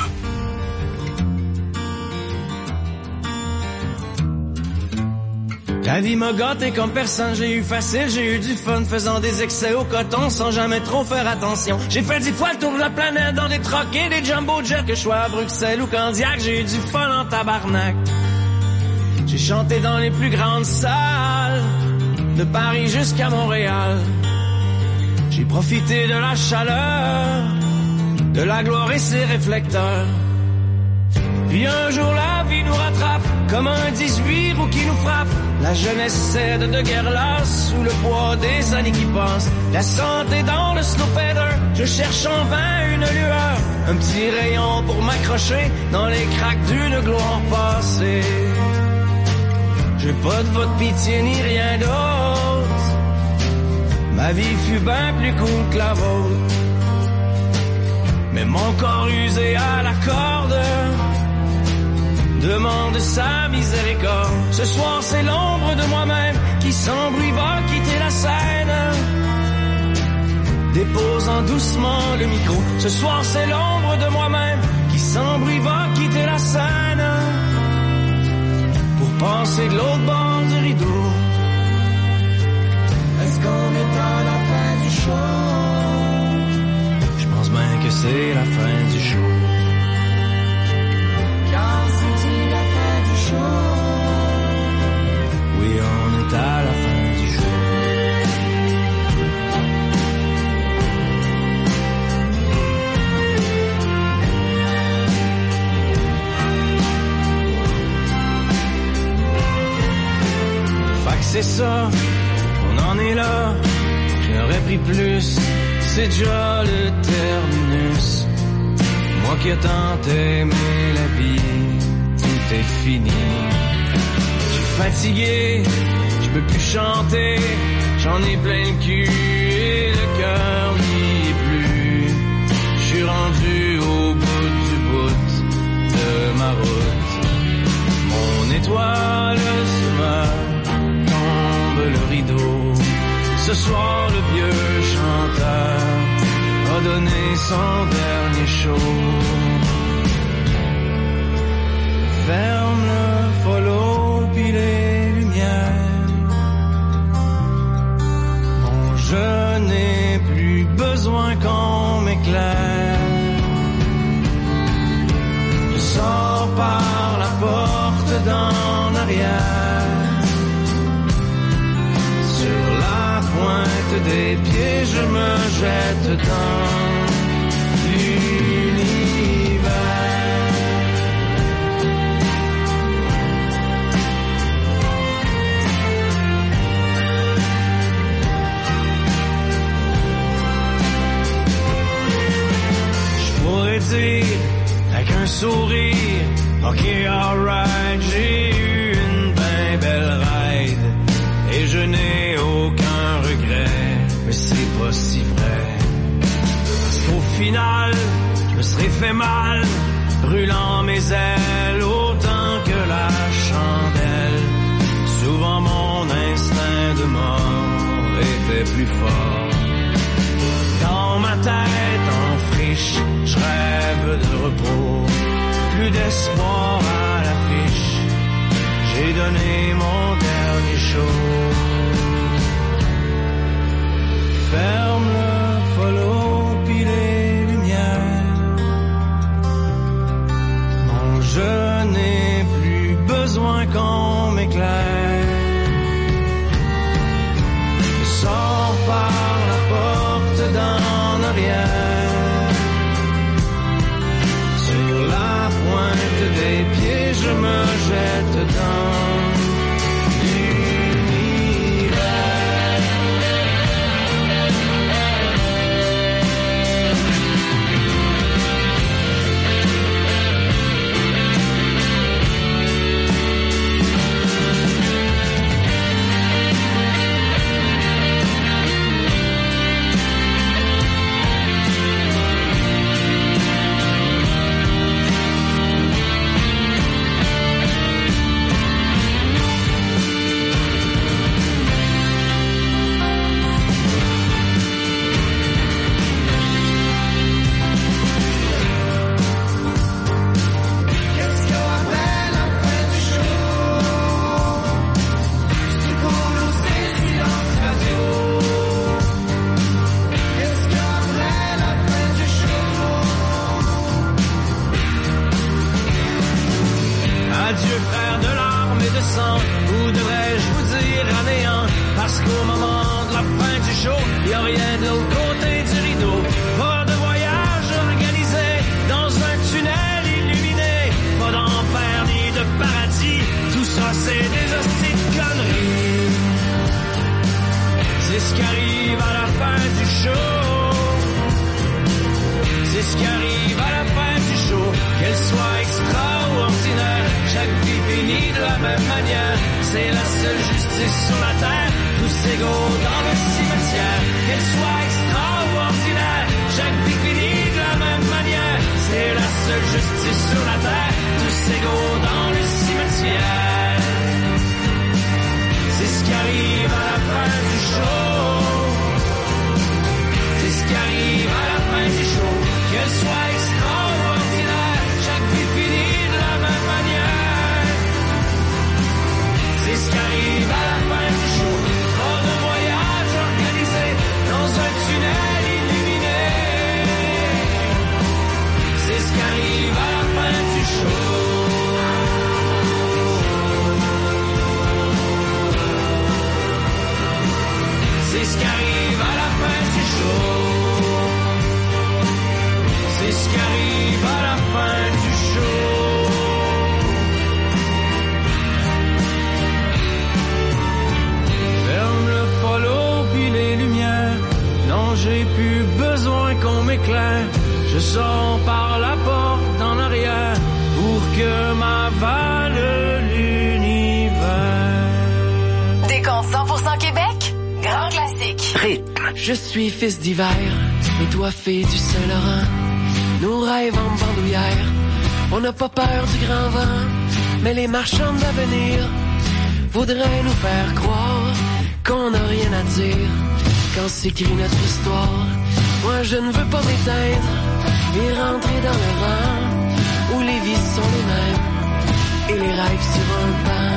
La vie m'a gâté comme personne, j'ai eu facile, j'ai eu du fun, faisant des excès au coton sans jamais trop faire attention. J'ai fait dix fois le tour de la planète dans des trucks et des jumbo jets, que je sois à Bruxelles ou Candiac, j'ai eu du fun en tabarnak. J'ai chanté dans les plus grandes salles, de Paris jusqu'à Montréal. J'ai profité de la chaleur de la gloire et ses réflecteurs. Puis un jour la vie nous rattrape, comme un dix-huit roues qui nous frappe. La jeunesse cède de guerre lasse, sous le poids des années qui passent. La santé dans le slow fader, je cherche en vain une lueur. Un petit rayon pour m'accrocher dans les craques d'une gloire passée. J'ai pas de votre pitié ni rien d'autre. Ma vie fut bien plus cool que la vôtre. Mais mon corps usé à la corde demande sa miséricorde. Ce soir c'est l'ombre de moi-même qui sans bruit va quitter la scène, déposant doucement le micro. Ce soir c'est l'ombre de moi-même qui sans bruit va quitter la scène, pour passer de l'autre bord du rideau. Est-ce qu'on est à la fin du show? Je pense bien que c'est la fin du show. Car c'est la fin du show. Oui, on est à la fin du show. Fait que c'est ça, on en est là. J'aurais pris plus, c'est déjà le terminus. Moi qui ai tant aimé la vie, tout est fini. Je suis fatigué, je peux plus chanter, j'en ai plein le cul et le cœur n'y est plus. Je suis rendu au bout du bout de ma route. Mon étoile se meurt, tombe le rideau. Ce soir le vieux chanteur a donné son dernier show. Ferme le follow puis les lumières. Non, je n'ai plus besoin qu'on m'éclaire. Je sors par la porte d'en arrière. Sur la pointe des pieds, je me jette dans l'univers. Je pourrais dire avec un sourire, ok, alright, j'ai eu une ben belle ride. Et je n'ai aucun regret, mais c'est pas si vrai. Parce qu'au final, je me serais fait mal, brûlant mes ailes autant que la chandelle. Souvent mon instinct de mort était plus fort. Dans ma tête en friche, je rêve de repos, plus d'espoir à l'affiche. J'ai donné mon dernier show. Ferme le follow puis les lumières. Non, je n'ai plus besoin qu'on m'éclaire. Je sors par la porte d'en arrière. Sur la pointe des pieds, je me jette dans y a rien de l'autre côté du rideau. Pas de voyage organisé. c'est des hosties de conneries. C'est ce qui arrive à la fin du show. C'est ce qui arrive à la fin du show. Qu'elle soit extraordinaire, chaque vie finit de la même manière. C'est la seule justice sur la terre, tous égaux dans le cimetière. Qu'elle soit extraordinaire, chaque vie finit de la même manière. C'est la seule justice sur la terre, tous égaux dans le cimetière. C'est ce qui arrive à la fin du show. C'est ce qui arrive à la fin du show. Qu'elle soit extraordinaire, chaque vie finit de la même manière. C'est ce qui arrive à la fin du show. Hors de voyage organisé dans un tunnel illuminé. C'est ce qui arrive à la fin du show. C'est ce qui arrive à la fin du show. C'est ce qui arrive à la fin du show. Ferme le follow puis les lumières. Non, j'ai plus besoin qu'on m'éclaire. Je sors par la porte en arrière pour que m'avale l'univers. Décompte cent pour cent Québec, grand classique. Rythme. Je suis fils d'hiver et toi fille du Saint-Laurent. Nos rêves en bandoulière, on n'a pas peur du grand vent, mais les marchands d'avenir voudraient nous faire croire qu'on n'a rien à dire quand s'écrit notre histoire. Moi je ne veux pas m'éteindre et rentrer dans le rang où les vies sont les mêmes et les rêves sur un banc.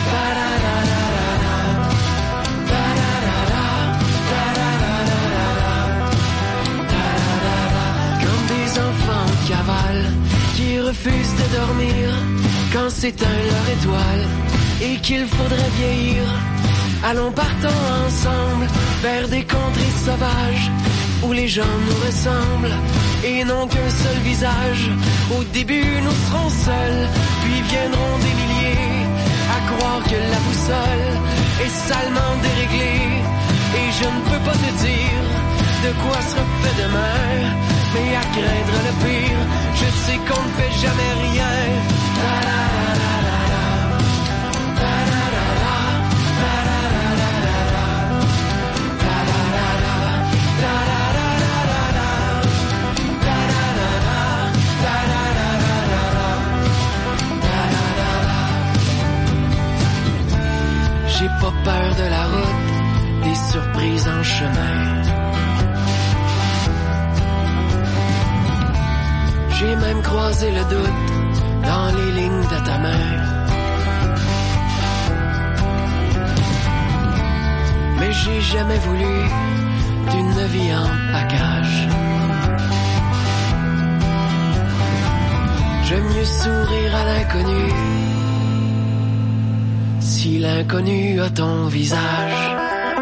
Enfants cavales qui refusent de dormir quand s'éteint leur étoile et qu'il faudrait vieillir. Allons partons ensemble vers des contrées sauvages où les gens nous ressemblent et n'ont qu'un seul visage. Au début nous serons seuls, puis viendront des milliers à croire que la boussole est salement déréglée. Et je ne peux pas te dire de quoi sera fait demain, mais à craindre le pire, je sais qu'on ne fait jamais rien. J'ai pas peur de la route, des surprises en chemin. J'ai même croisé le doute dans les lignes de ta main. Mais j'ai jamais voulu d'une vie en package. J'aime mieux sourire à l'inconnu si l'inconnu a ton visage.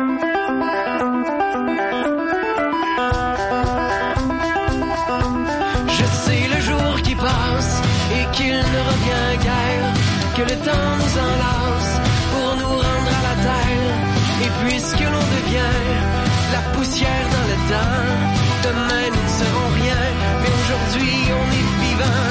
Et qu'il ne revient guère, que le temps nous enlace pour nous rendre à la terre. Et puisque l'on devient la poussière dans le temps, demain nous ne serons rien, mais aujourd'hui on est vivant.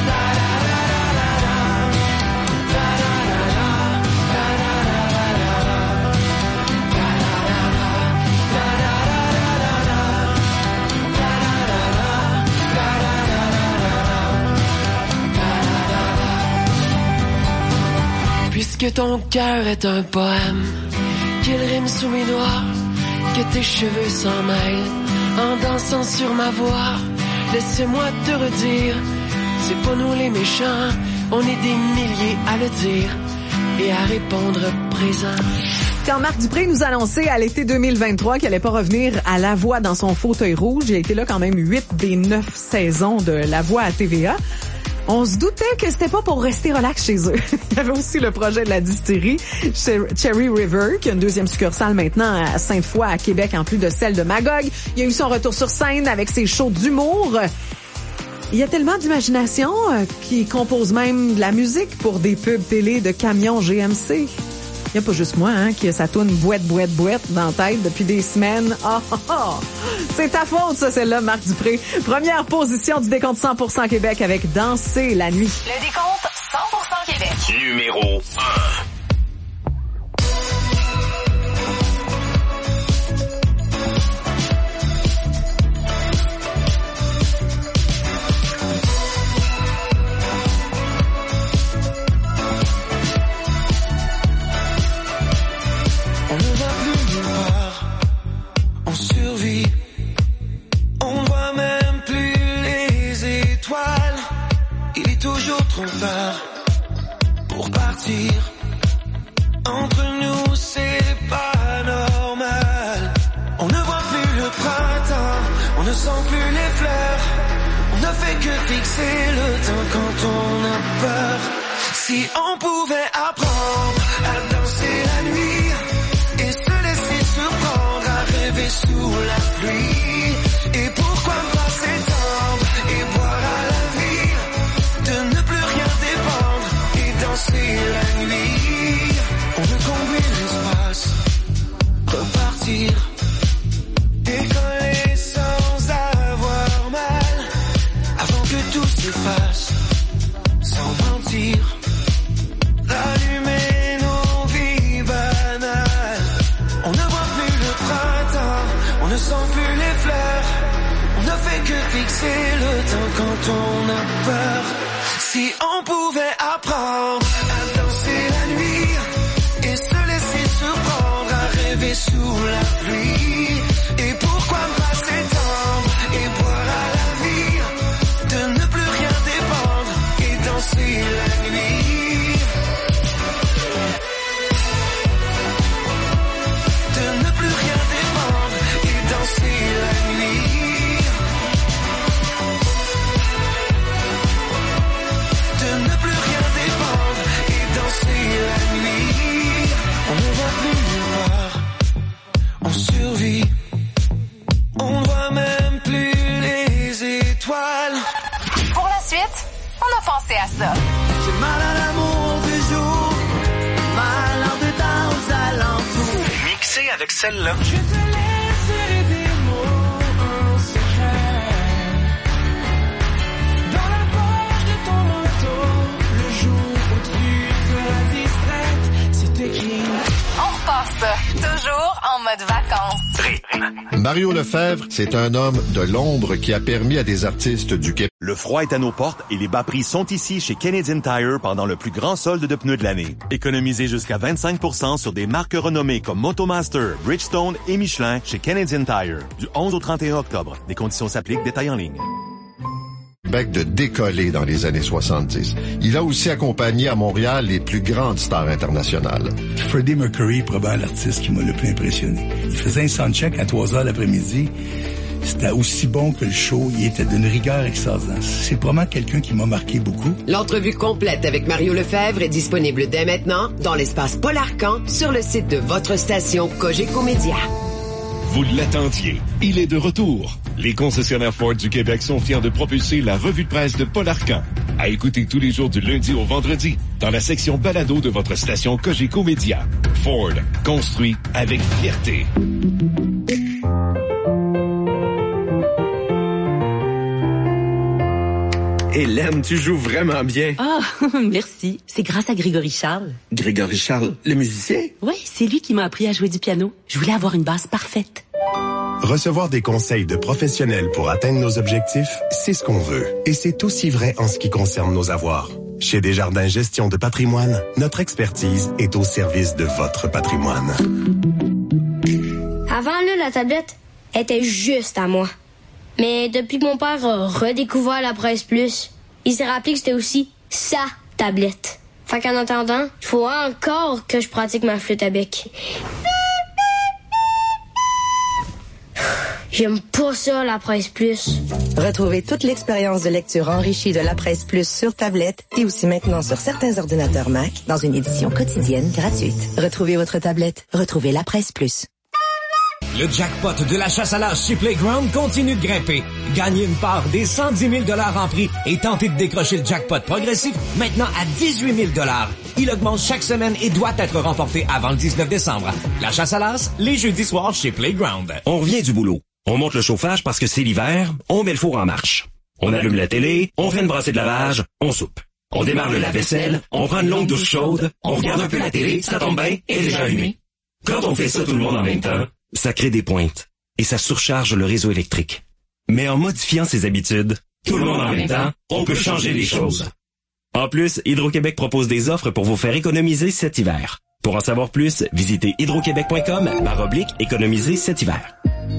Puisque ton cœur est un poème, qu'il rime sous mes doigts, que tes cheveux s'en mêlent en dansant sur ma voix. Laisse-moi te redire, c'est pas nous les méchants, on est des milliers à le dire et à répondre présent. Quand Marc Dupré nous annonçait à l'été deux mille vingt-trois qu'il allait pas revenir à La Voix dans son fauteuil rouge, il a été là quand même huit des neuf saisons de La Voix à T V A. On se doutait que c'était pas pour rester relax chez eux. Il y avait aussi le projet de la distillerie Cherry River, qui a une deuxième succursale maintenant à Sainte-Foy, à Québec, en plus de celle de Magog. Il y a eu son retour sur scène avec ses shows d'humour. Il y a tellement d'imagination euh, qui compose même de la musique pour des pubs télé de camions G M C. Il n'y a pas juste moi hein, qui a sa toune boîte, boîte, boîte dans la tête depuis des semaines. Oh, oh, oh. C'est ta faute, ça, celle-là, Marc Dupré. Première position du décompte cent pour cent Québec avec Danser la nuit. Le décompte cent pour cent Québec. Numéro un. On ne voit plus nulle part, on survit. On ne voit même plus les étoiles. Il est toujours trop tard pour partir. Entre nous c'est pas normal. On ne voit plus le printemps, on ne sent plus les fleurs. On ne fait que fixer le temps quand on a peur. Si on pouvait apprendre à danser la nuit et se laisser surprendre à rêver sous la pluie. Et pourquoi ne pas s'étendre et boire à la vie, de ne plus rien dépendre et danser la nuit. On veut combler l'espace, repartir, décoller sans avoir mal, avant que tout s'efface, sans mentir, rallumer nos vies banales. On ne voit plus le printemps, on ne sent plus les fleurs. On ne fait que fixer le temps quand on a peur. Si on pouvait apprendre à danser la nuit et se laisser surprendre à rêver sous la pluie. Et pourquoi ne pas s'étendre et boire à la vie, de ne plus rien dépendre et danser la nuit. De ne plus rien dépendre et danser la nuit. De ne plus rien dépendre et danser la nuit. On ne voit plus nulle part, on survit. On ne voit même plus les étoiles. Pour la suite, on a pensé à ça. J'ai mal à l'amour du jour, mal en dedans aux alentours. Mixé avec celle-là. Je te laisserai des mots en secret dans la poche de ton manteau. Le jour où tu seras distraite, c'est écrit. On repart ça, toujours en mode vacances. Mario Lefebvre, c'est un homme de l'ombre qui a permis à des artistes du Québec. Le froid est à nos portes et les bas prix sont ici chez Canadian Tire pendant le plus grand solde de pneus de l'année. Économisez jusqu'à vingt-cinq pour cent sur des marques renommées comme Motomaster, Bridgestone et Michelin chez Canadian Tire. Du onze au trente et un octobre. Des conditions s'appliquent, détails en ligne. de décoller dans les années soixante-dix. Il a aussi accompagné à Montréal les plus grandes stars internationales. Freddie Mercury est probablement l'artiste qui m'a le plus impressionné. Il faisait un soundcheck à trois heures l'après-midi. C'était aussi bon que le show. Il était d'une rigueur extraordinaire. C'est probablement quelqu'un qui m'a marqué beaucoup. L'entrevue complète avec Mario Lefebvre est disponible dès maintenant dans l'espace Paul Arcan sur le site de votre station Cogeco Média. Vous l'attendiez. Il est de retour. Les concessionnaires Ford du Québec sont fiers de propulser la revue de presse de Paul Arcan. À écouter tous les jours du lundi au vendredi dans la section balado de votre station Cogeco Média. Ford, construit avec fierté. Hélène, tu joues vraiment bien. Ah, oh, merci. C'est grâce à Grégory Charles. Grégory Charles, le musicien? Oui, c'est lui qui m'a appris à jouer du piano. Je voulais avoir une base parfaite. Recevoir des conseils de professionnels pour atteindre nos objectifs, c'est ce qu'on veut. Et c'est aussi vrai en ce qui concerne nos avoirs. Chez Desjardins Gestion de patrimoine, notre expertise est au service de votre patrimoine. Avant, là, la tablette était juste à moi. Mais depuis que mon père a redécouvert la Presse Plus, il s'est rappelé que c'était aussi sa tablette. Fait qu'en attendant, il faut encore que je pratique ma flûte à bec. J'aime pas ça, la Presse Plus. Retrouvez toute l'expérience de lecture enrichie de la Presse Plus sur tablette et aussi maintenant sur certains ordinateurs Mac dans une édition quotidienne gratuite. Retrouvez votre tablette. Retrouvez la Presse Plus. Le jackpot de la chasse à l'as chez Playground continue de grimper. Gagnez une part des cent dix mille dollars en prix et tentez de décrocher le jackpot progressif maintenant à dix-huit mille dollars. Il augmente chaque semaine et doit être remporté avant le dix-neuf décembre. La chasse à l'as, les jeudis soirs chez Playground. On revient du boulot. On monte le chauffage parce que c'est l'hiver, on met le four en marche. On allume la télé, on fait une brassée de lavage, on soupe. On démarre le lave-vaisselle, on prend une longue douche chaude, on regarde un peu la télé, ça tombe bien, et déjà allumé. Quand on fait ça tout le monde en même temps, ça crée des pointes et ça surcharge le réseau électrique. Mais en modifiant ses habitudes, tout le monde en même temps, on peut changer les choses. En plus, Hydro-Québec propose des offres pour vous faire économiser cet hiver. Pour en savoir plus, visitez hydroquebec point com barre oblique économiser cet hiver.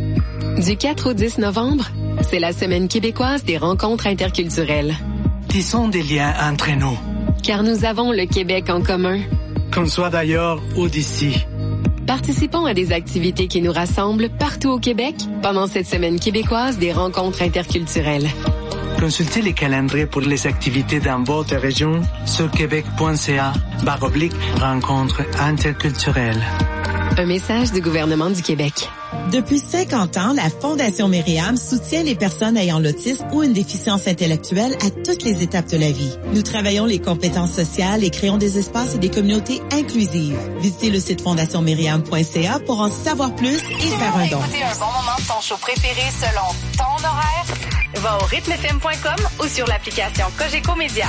Du quatre au dix novembre, c'est la Semaine québécoise des rencontres interculturelles. Tissons des liens entre nous. Car nous avons le Québec en commun. Qu'on soit d'ailleurs ou d'ici. Participons à des activités qui nous rassemblent partout au Québec pendant cette Semaine québécoise des rencontres interculturelles. Consultez les calendriers pour les activités dans votre région sur québec point c a barre oblique rencontres interculturelles. Un message du gouvernement du Québec. Depuis cinquante ans, la Fondation Myriam soutient les personnes ayant l'autisme ou une déficience intellectuelle à toutes les étapes de la vie. Nous travaillons les compétences sociales et créons des espaces et des communautés inclusives. Visitez le site fondation myriam point c a pour en savoir plus et faire un don. Écoutez un bon moment de ton show préféré selon ton horaire. Va au rythme f m point com ou sur l'application Cogeco Média.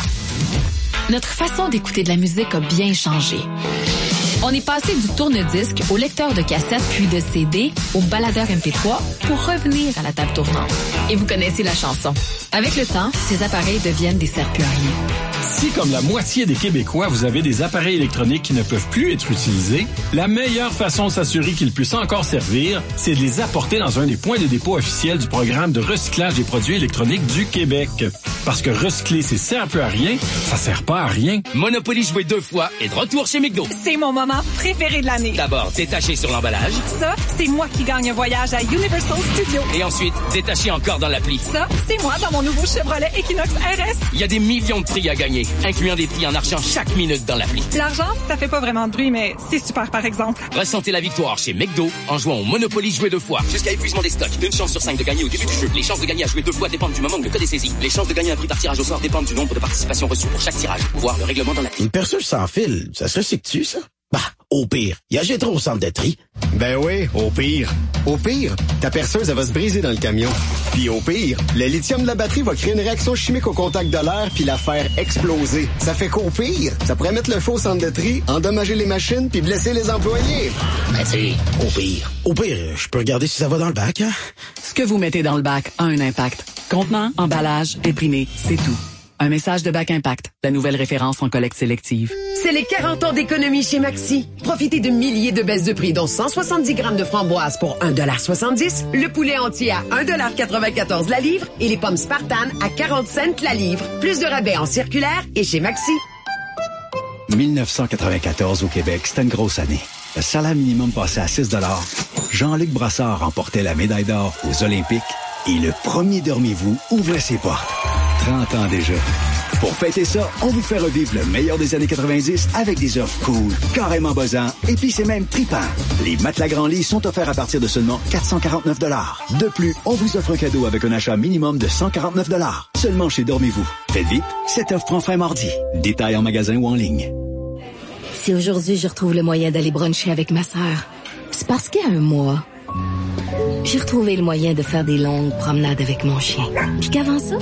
Notre façon d'écouter de la musique a bien changé. On est passé du tourne-disque au lecteur de cassette puis de C D au baladeur M P trois pour revenir à la table tournante. Et vous connaissez la chanson. Avec le temps, ces appareils deviennent des serpilleriers. Si, comme la moitié des Québécois, vous avez des appareils électroniques qui ne peuvent plus être utilisés, la meilleure façon de s'assurer qu'ils puissent encore servir, c'est de les apporter dans un des points de dépôt officiels du programme de recyclage des produits électroniques du Québec. Parce que recycler, c'est sert un peu à rien, ça sert pas à rien. Monopoly joué deux fois et de retour chez McDo. C'est mon moment préféré de l'année. D'abord, détaché sur l'emballage. Ça, c'est moi qui gagne un voyage à Universal Studios. Et ensuite, détaché encore dans l'appli. Ça, c'est moi dans mon nouveau Chevrolet Equinox R S. Il y a des millions de prix à gagner, incluant des prix en argent chaque minute dans l'appli. L'argent, ça fait pas vraiment de bruit, mais c'est super par exemple. Ressentez la victoire chez McDo en jouant au Monopoly joué deux fois. Jusqu'à épuisement des stocks. Une chance sur cinq de gagner au début du jeu. Les chances de gagner à jouer deux fois dépendent du moment où le code est saisi. Les chances de gagner un prix par tirage au sort dépendent du nombre de participations reçues pour chaque tirage. Voir le règlement dans l'appli. Une perceuse sans fil, ça se recycle-tu, ça? Bah, au pire, y a Gétro au centre de tri. Ben oui, au pire. Au pire, ta perceuse, elle va se briser dans le camion. Puis au pire, le lithium de la batterie va créer une réaction chimique au contact de l'air puis la faire exploser. Ça fait qu'au pire, ça pourrait mettre le feu au centre de tri, endommager les machines puis blesser les employés. Ben c'est au pire. Au pire, je peux regarder si ça va dans le bac, hein? Ce que vous mettez dans le bac a un impact. Contenant, emballage, imprimé, c'est tout. Un message de Bac Impact, la nouvelle référence en collecte sélective. C'est les quarante ans d'économie chez Maxi. Profitez de milliers de baisses de prix, dont cent soixante-dix grammes de framboise pour un dollar soixante-dix, le poulet entier à un dollar quatre-vingt-quatorze la livre et les pommes Spartan à quarante cents la livre. Plus de rabais en circulaire et chez Maxi. dix-neuf cent quatre-vingt-quatorze au Québec, c'était une grosse année. Le salaire minimum passait à six dollars. Jean-Luc Brassard remportait la médaille d'or aux Olympiques et le premier Dormez-vous ouvrait ses portes. trente ans déjà. Pour fêter ça, on vous fait revivre le meilleur des années quatre-vingt-dix avec des offres cool, carrément buzzant, et puis c'est même trippant. Les matelas Grand Lit sont offerts à partir de seulement quatre cent quarante-neuf dollars. De plus, on vous offre un cadeau avec un achat minimum de cent quarante-neuf dollars. Seulement chez Dormez-vous. Faites vite, cette offre prend fin mardi. Détails en magasin ou en ligne. Si aujourd'hui je retrouve le moyen d'aller bruncher avec ma sœur, c'est parce qu'il y a un mois, j'ai retrouvé le moyen de faire des longues promenades avec mon chien. Puis qu'avant ça,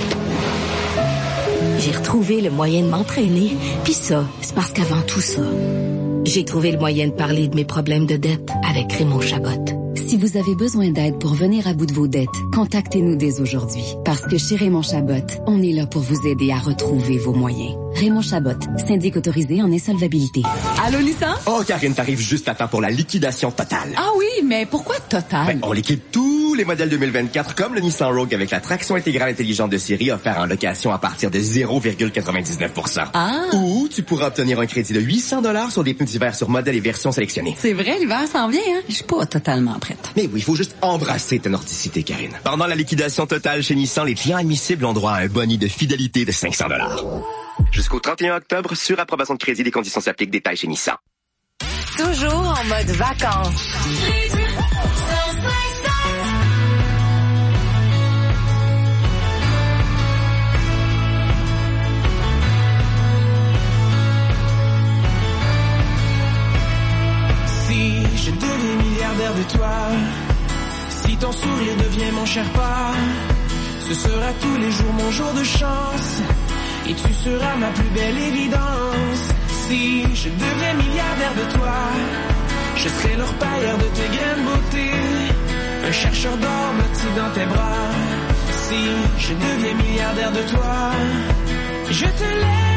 j'ai retrouvé le moyen de m'entraîner. Puis ça, c'est parce qu'avant tout ça, j'ai trouvé le moyen de parler de mes problèmes de dette avec Raymond Chabot. Si vous avez besoin d'aide pour venir à bout de vos dettes, contactez-nous dès aujourd'hui. Parce que chez Raymond Chabot, on est là pour vous aider à retrouver vos moyens. Raymond Chabot, syndic autorisé en insolvabilité. Allô, Nissan? Oh, Karine, t'arrives juste à temps pour la liquidation totale. Ah oui, mais pourquoi totale? Ben, on liquide tous les modèles deux mille vingt-quatre, comme le Nissan Rogue avec la traction intégrale intelligente de série offert en location à partir de zéro virgule quatre-vingt-dix-neuf pour cent. Ah! Ou tu pourras obtenir un crédit de huit cents dollars sur des pneus d'hiver sur modèle et version sélectionnée. C'est vrai, l'hiver s'en vient, hein? Je suis pas totalement prête. Mais oui, il faut juste embrasser ta nordicité, Karine. Pendant la liquidation totale chez Nissan, les clients admissibles ont droit à un boni de fidélité de cinq cents dollars. Jusqu'au trente et un octobre, sur approbation de crédit, des conditions s'appliquent. Détails chez Nissan. Toujours en mode vacances. Je deviens milliardaire de toi. Si ton sourire devient mon Sherpa, ce sera tous les jours mon jour de chance. Et tu seras ma plus belle évidence. Si je deviens milliardaire de toi, je serai l'orpailleur de tes graines beauté, un chercheur d'or blotti dans tes bras. Si je deviens milliardaire de toi, je te laisse